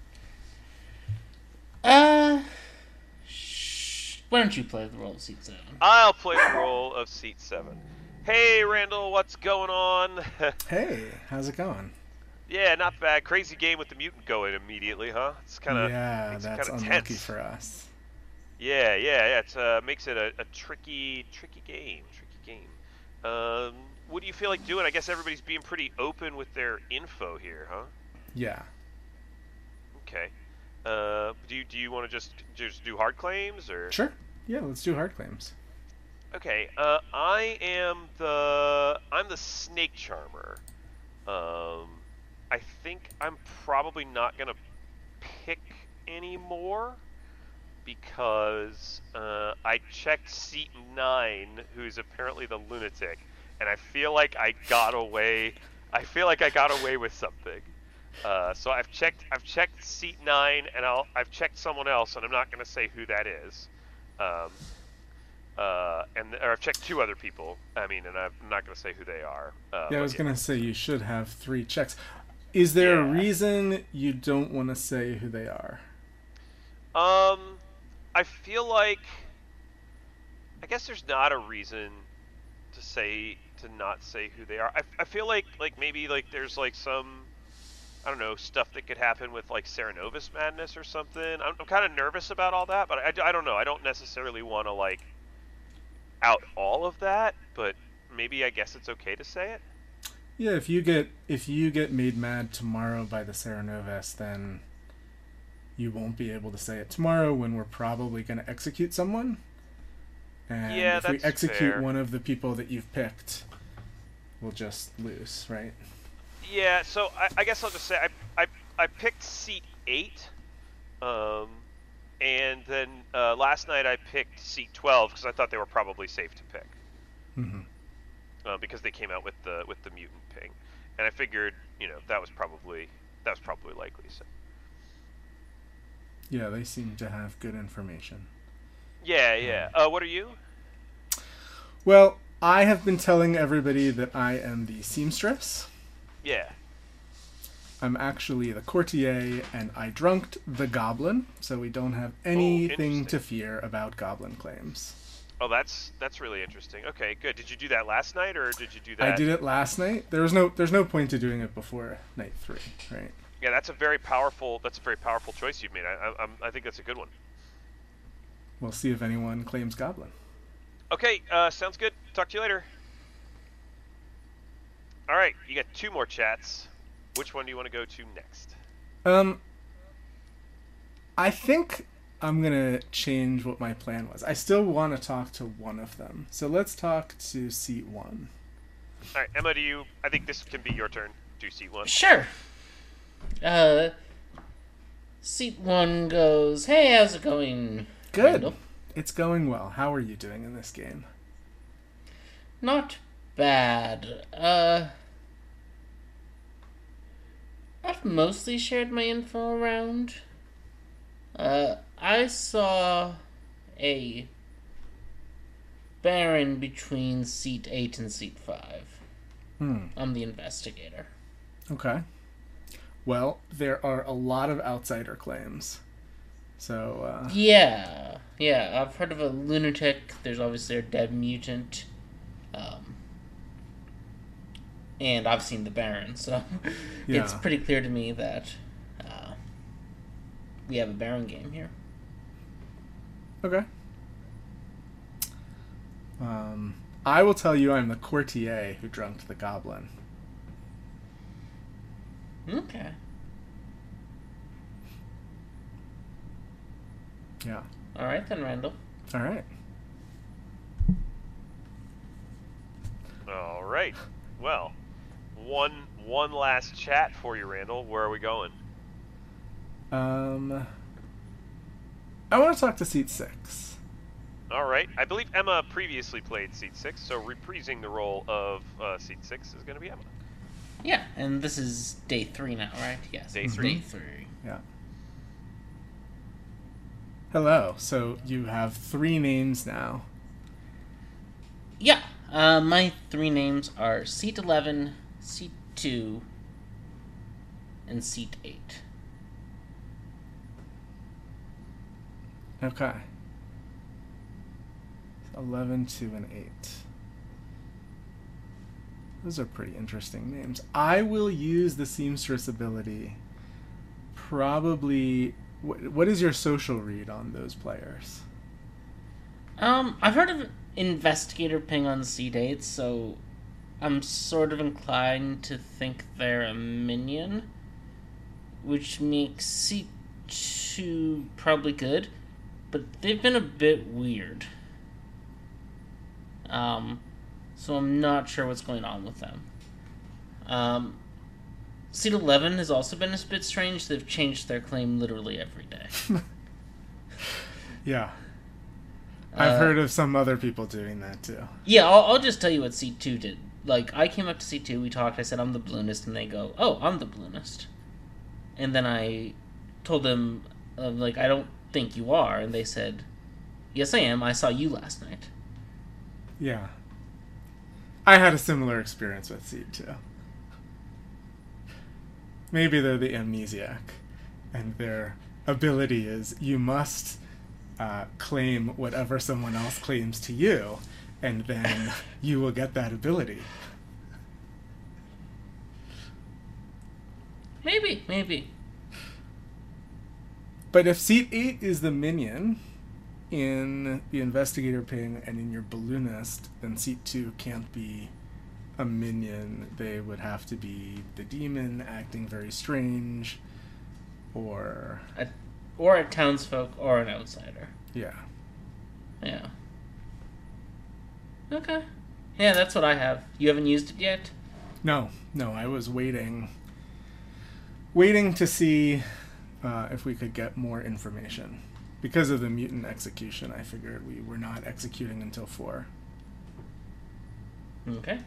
Uh, sh- why don't you play the role of seat seven? I'll play the role of seat seven. Hey, Randall, what's going on? Hey, how's it going? Yeah, not bad. Crazy game with the mutant going immediately, huh? It's kind of yeah, makes it that's kinda unlucky tense. for us. Yeah, yeah, yeah. It uh, makes it a, a tricky, tricky game. Tricky game. Um, what do you feel like doing? I guess everybody's being pretty open with their info here, huh? Yeah. Okay. Uh, do you do you want to just just do hard claims or? Sure. Yeah, let's do hard claims. Okay. Uh, I am the I'm the snake charmer. Um, I think I'm probably not gonna pick anymore because uh, I checked seat nine, who's apparently the lunatic, and I feel like I got away. I feel like I got away with something. Uh, so I've checked. I've checked seat nine, and I'll. I've checked someone else, and I'm not going to say who that is. Um, uh, and or I've checked two other people. I mean, and I'm not going to say who they are. Uh, Yeah, I but was gonna say you should have three checks. Is there a Yeah. reason you don't want to say who they are? Um, I feel like. I guess there's not a reason to say to not say who they are. I, I feel like like maybe like there's like some. I don't know, stuff that could happen with like Serenovus madness or something. I'm, I'm kind of nervous about all that, but I, I don't know. I don't necessarily want to like out all of that, but maybe I guess it's okay to say it. Yeah, if you get if you get made mad tomorrow by the Serenovus, then you won't be able to say it tomorrow when we're probably going to execute someone. And Yeah, if we that's execute fair. one of the people that you've picked, we'll just lose, right? Yeah, so I, I guess I'll just say I, I, I picked seat eight, um, and then uh, last night I picked seat twelve because I thought they were probably safe to pick. Mm-hmm. Uh, because they came out with the with the mutant ping, and I figured you know that was probably that was probably likely. So Yeah, they seem to have good information. yeah, yeah. Uh, what are you? Well, I have been telling everybody that I am the seamstress. Yeah. I'm actually the courtier, and I drunked the goblin, so we don't have anything interesting. to fear about goblin claims. Oh, that's that's really interesting. Okay, good. Did you do that last night, or did you do that? I did it last night. There was no, there's no point to doing it before night three, right? Yeah, that's a very powerful. That's a very powerful choice you've made. I, I, I'm, I think that's a good one. We'll see if anyone claims goblin. Okay, uh, sounds good. Talk to you later. All right, you got two more chats. Which one do you want to go to next? Um, I think I'm gonna change what my plan was. I still want to talk to one of them, so let's talk to seat one. All right, Emma, do you? I think this can be your turn. Do seat one. Sure. Uh, seat one goes, hey, how's it going, Good. Randall? It's going well. How are you doing in this game? Not bad. Uh, I've mostly shared my info around. Uh, I saw a Baron between seat eight and seat five. Hmm. I'm the investigator. Okay. Well, there are a lot of outsider claims. So, uh... Yeah, yeah, I've heard of a lunatic. There's obviously a dead mutant. Um, and I've seen the Baron, so Yeah. it's pretty clear to me that uh, we have a Baron game here. Okay. Um, I will tell you I'm the courtier who drunked the goblin. Okay. Yeah. All right then, Randall. All right. All right. Well, one one last chat for you, Randall. Where are we going? Um, I want to talk to seat six. All right. I believe Emma previously played seat six, so reprising the role of uh, seat six is going to be Emma. Yeah, and this is day three now, right? Yes. Day it's three. Day three. Yeah. Hello. So you have three names now. Yeah. Uh, my three names are seat eleven, seat two, and seat eight. Okay. eleven, two, and eight. Those are pretty interesting names. I will use the Seamstress ability. Probably... Wh- what is your social read on those players? Um, I've heard of Investigator Ping on seat eight, so I'm sort of inclined to think they're a minion, which makes seat two probably good, but they've been a bit weird. Um, so I'm not sure what's going on with them. Um, seat eleven has also been a bit strange. They've changed their claim literally every day. Yeah. I've Uh, heard of some other people doing that too. Yeah, I'll, I'll just tell you what seat two did. Like, I came up to seat two, we talked, I said, I'm the balloonist, and they go, oh, I'm the balloonist. And then I told them, uh, like, I don't think you are, and they said, yes, I am, I saw you last night. Yeah. I had a similar experience with seed two. Maybe they're the amnesiac, and their ability is you must uh, claim whatever someone else claims to you, and then you will get that ability. Maybe, maybe. But if seat eight is the minion in the investigator ping and in your balloonist, then seat two can't be a minion. They would have to be the demon acting very strange, or A, or a townsfolk, or an outsider. yeah. Yeah. Okay. Yeah, that's what I have. You haven't used it yet? No, no, I was waiting, waiting to see uh, if we could get more information. Because of the mutant execution, I figured we were not executing until four. Okay.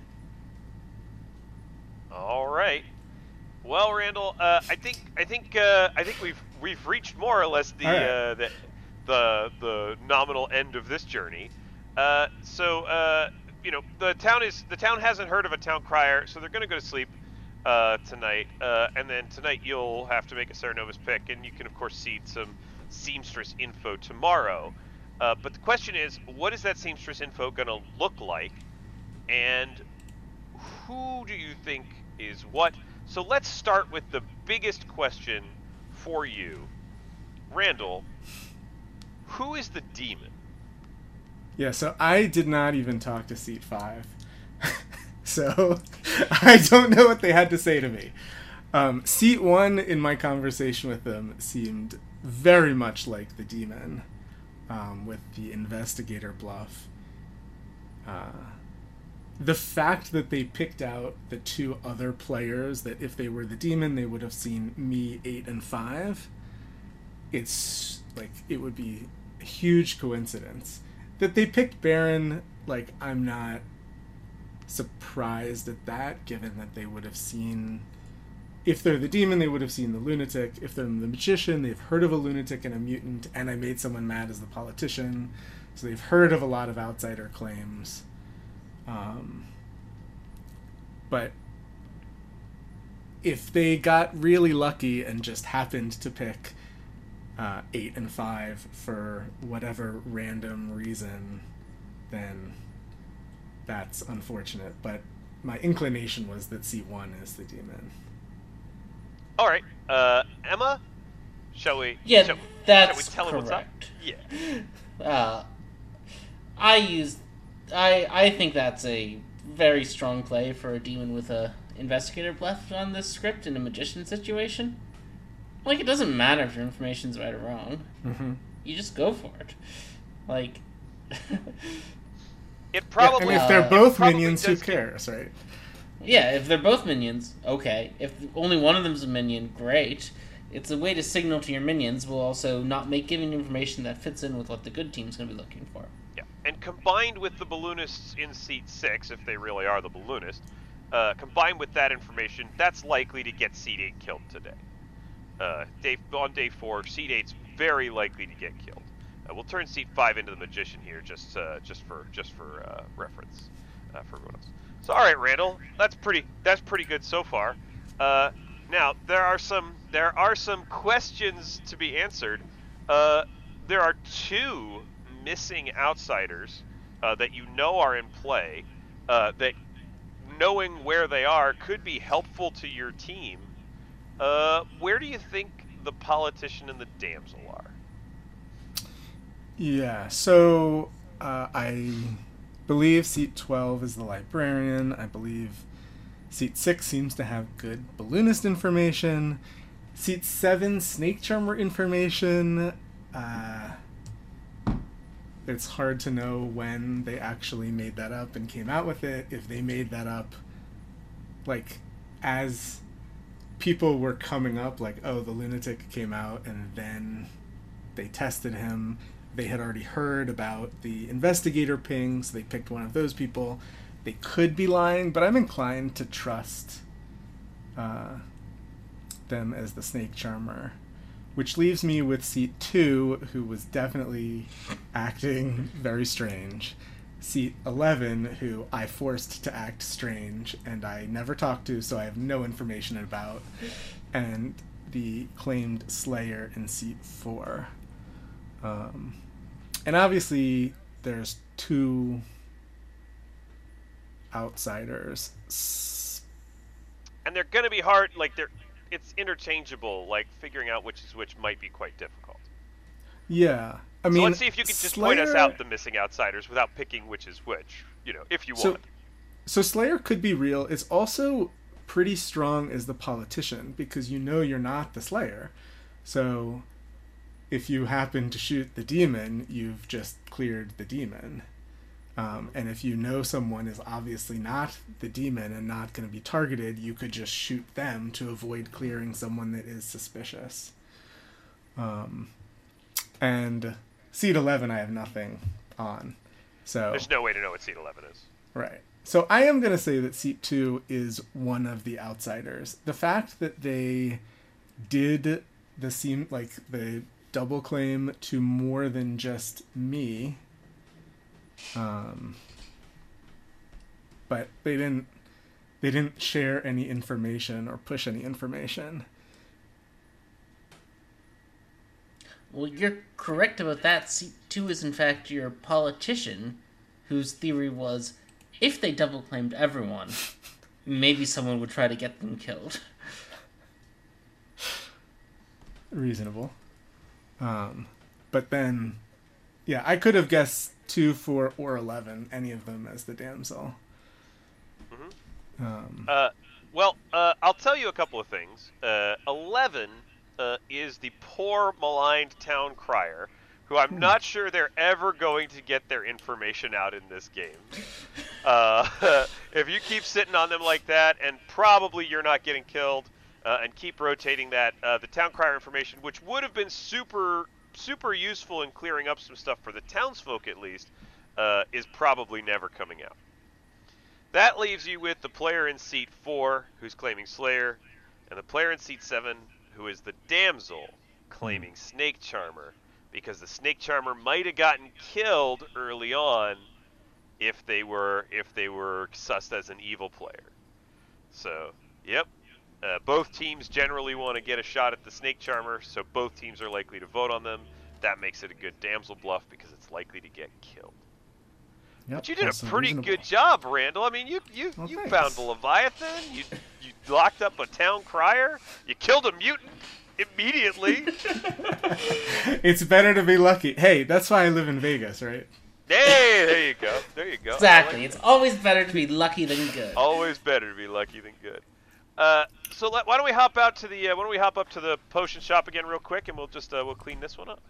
All right. Well, Randall, uh, I think I think uh, I think we've we've reached more or less the All right. uh, the, the the nominal end of this journey. Uh, so uh, you know the town is the town hasn't heard of a town crier, so they're going to go to sleep uh, tonight. Uh, and then tonight you'll have to make a Cerenovus pick, and you can of course seed some seamstress info tomorrow. Uh, but the question is, what is that seamstress info going to look like, and who do you think is what? So let's start with the biggest question for you, Randall. Who is the demon? Yeah, so I did not even talk to seat five. So I don't know what they had to say to me. Um, seat one in my conversation with them seemed very much like the demon, um, with the investigator bluff. Uh, the fact that they picked out the two other players that if they were the demon they would have seen me eight and five, it's like it would be a huge coincidence. That they picked Baron, like, I'm not surprised at that, given that they would have seen, if they're the demon, they would have seen the lunatic. If they're the magician, they've heard of a lunatic and a mutant, and I made someone mad as the politician. So they've heard of a lot of outsider claims. Um, but if they got really lucky and just happened to pick uh, eight and five for whatever random reason, then that's unfortunate. But my inclination was that seat one is the demon. All right, uh, Emma, shall we? Yeah, shall, that's shall we tell correct. her what's up? Yeah. Uh, I use, I I think that's a very strong play for a demon with a investigator left on this script in a magician situation. Like, it doesn't matter if your information's right or wrong. Mm-hmm. You just go for it. Like, It probably. Yeah, and if they're uh, both probably minions, who does cares, right? yeah, if they're both minions, okay. If only one of them's a minion, great. It's a way to signal to your minions while also not make giving information that fits in with what the good team's going to be looking for. Yeah, and combined with the balloonists in seat six, if they really are the balloonists, uh, combined with that information, that's likely to get seat eight killed today. Uh, day, on day four, seat eight's very likely to get killed. Uh, we'll turn seat five into the magician here, just uh, just for just for uh, reference uh, for everyone else. So, all right, Randall, that's pretty that's pretty good so far. Uh, now there are some there are some questions to be answered. Uh, there are two missing outsiders uh, that you know are in play. Uh, that knowing where they are could be helpful to your team. Uh, where do you think the politician and the damsel are? Yeah, so uh, I believe seat twelve is the librarian. I believe seat six seems to have good balloonist information. Seat seven, snake charmer information. Uh, it's hard to know when they actually made that up and came out with it. If they made that up, like, as people were coming up, like, oh, the lunatic came out, and then they tested him. They had already heard about the investigator ping, so they picked one of those people. They could be lying, but I'm inclined to trust uh, them as the snake charmer. Which leaves me with seat two, who was definitely acting very strange. Seat eleven, who I forced to act strange, and I never talked to, so I have no information about. And the claimed Slayer in seat four. Um, and obviously, there's two outsiders. And they're going to be hard, like, they're it's interchangeable, like, figuring out which is which might be quite difficult. Yeah. I mean, so let's see if you could just Slayer... point us out the missing outsiders without picking which is which, you know, if you so, want. So Slayer could be real. It's also pretty strong as the politician, because you know you're not the Slayer. So if you happen to shoot the demon, you've just cleared the demon. Um, and if you know someone is obviously not the demon and not going to be targeted, you could just shoot them to avoid clearing someone that is suspicious. Um, and seat eleven I have nothing on. So There's no way to know what seat eleven is. Right. So I am going to say that seat two is one of the outsiders. The fact that they did the seem like the double claim to more than just me, um, but they didn't they didn't share any information or push any information. Well, you're correct about that. Seat two is in fact your politician, whose theory was, if they double claimed everyone, maybe someone would try to get them killed. Reasonable. Um, but then, yeah, I could have guessed two, four, or eleven, any of them as the damsel. Mm-hmm. Um, Uh, well, uh, I'll tell you a couple of things. Uh, Eleven uh, is the poor, maligned town crier, who I'm Hmm. not sure they're ever going to get their information out in this game. Uh, if you keep sitting on them like that, and probably you're not getting killed, uh, and keep rotating that, uh, the town crier information, which would have been super, super useful in clearing up some stuff for the townsfolk at least, uh, is probably never coming out. That leaves you with the player in seat four, who's claiming Slayer, and the player in seat seven, who is the damsel, claiming Snake Charmer, because the Snake Charmer might have gotten killed early on if they were if they were sussed as an evil player. So, yep. Uh, both teams generally want to get a shot at the Snake Charmer, so both teams are likely to vote on them. That makes it a good damsel bluff because it's likely to get killed. yep, But you did a also pretty reasonable. good job, Randall. I mean, you you, Well, you thanks. found the Leviathan. You you locked up a town crier. You killed a mutant immediately. It's better to be lucky. Hey, that's why I live in Vegas, right? Hey, there you go. There you go. Exactly. I like It's always better to be lucky than good. that. Always better to be lucky than good. Uh, so let, why don't we hop out to the uh, why don't we hop up to the potion shop again real quick, and we'll just uh, we'll clean this one up.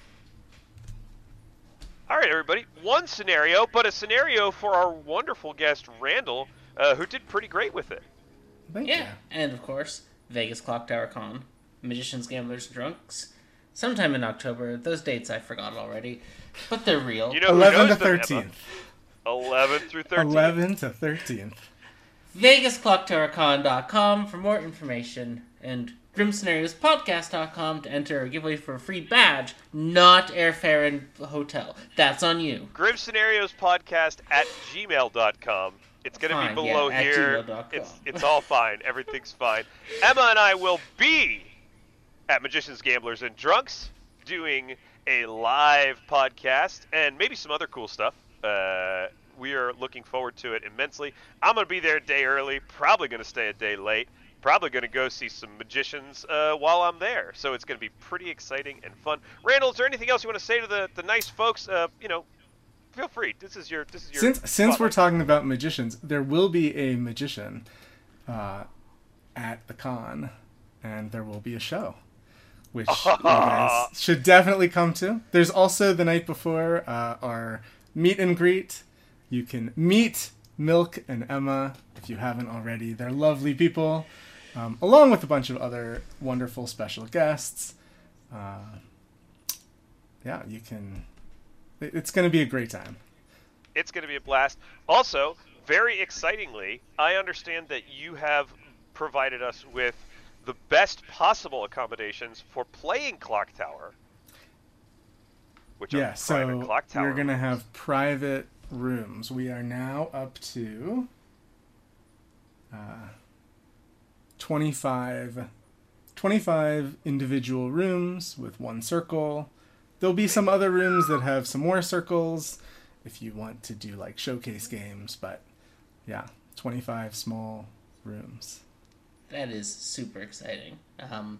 All right, everybody. One scenario, but a scenario for our wonderful guest Randall, uh, who did pretty great with it. Thank Yeah, and of course, Vegas Clock Tower Con, Magicians, Gamblers, Drunks, sometime in October. Those dates I forgot already, but they're real. You know you. who eleven knows to them, Emma? thirteenth. eleven through thirteen. eleven to thirteenth. Vegas Clock Tower Con dot com for more information, and Grim Scenarios Podcast dot com to enter a giveaway for a free badge, not airfare and hotel. That's on you. Grim Scenarios Podcast at gmail dot com. It's going to be Fine, below yeah, at here. gmail dot com. It's it's all fine. Everything's fine. Emma and I will be at Magicians, Gamblers, and Drunks doing a live podcast and maybe some other cool stuff. Uh, we are looking forward to it immensely. I'm going to be there a day early, probably going to stay a day late, probably going to go see some magicians uh, while I'm there. So it's going to be pretty exciting and fun. Randall, is there anything else you want to say to the, the nice folks? Uh, you know, feel free. This is your this is your Since since we're spotlight. talking about magicians, there will be a magician uh, at the con, and there will be a show, which you guys should definitely come to. There's also the night before uh, our meet and greet. You can meet Milk and Emma if you haven't already. They're lovely people, um, along with a bunch of other wonderful special guests. Uh, yeah, you can. it- It's going to be a great time. It's going to be a blast. Also, very excitingly, I understand that you have provided us with the best possible accommodations for playing Clock Tower. Which Yeah, are so private Clock Tower we're gonna rooms. have private rooms. We are now up to uh, twenty-five, twenty-five individual rooms with one circle. There'll be some other rooms that have some more circles if you want to do like showcase games, but yeah, twenty-five small rooms. That is super exciting. Um,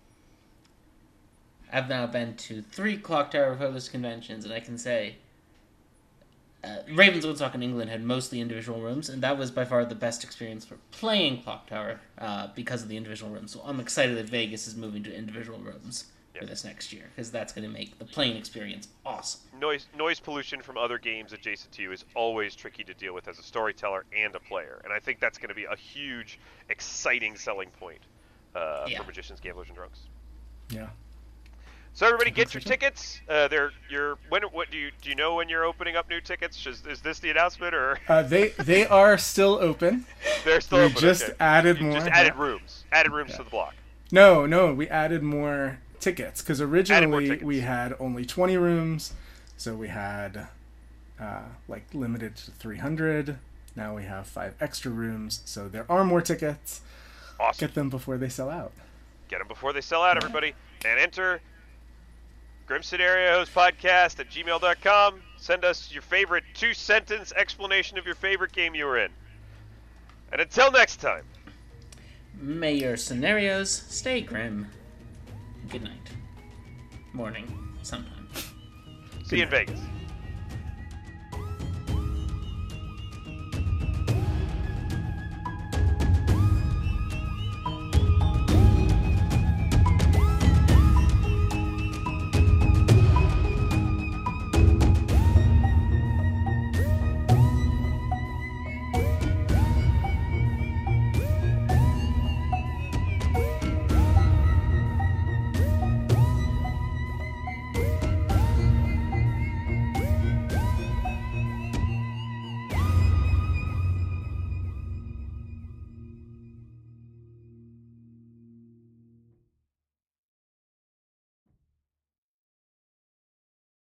I've now been to three Clock Tower Focus conventions, and I can say uh, Ravens Woodstock in England had mostly individual rooms, and that was by far the best experience for playing Clock Tower uh, because of the individual rooms. So I'm excited that Vegas is moving to individual rooms Yeah. for this next year, because that's going to make the playing experience awesome. Noise noise pollution from other games adjacent to you is always tricky to deal with as a storyteller and a player, and I think that's going to be a huge, exciting selling point uh, Yeah. for Magicians, Gamblers, and Drunks. Yeah. So everybody, get your Tickets are- tickets. Uh, they're you're when what do you do you know when you're opening up new tickets? Is, is this the announcement or Uh, they they are still open. they're still We open? just Okay. added You more. just added yeah. rooms, added rooms Yeah. to the block. No, no, we added more tickets because originally tickets. we had only twenty rooms, so we had uh, like limited to three hundred. Now we have five extra rooms, so there are more tickets. Awesome. Get them before they sell out. Get them before they sell out, everybody. And enter Grim Scenarios Podcast at gmail dot com. Send us your favorite two-sentence explanation of your favorite game you were in. And until next time, May your scenarios stay grim. Good night. Morning, sometime. see you in Vegas.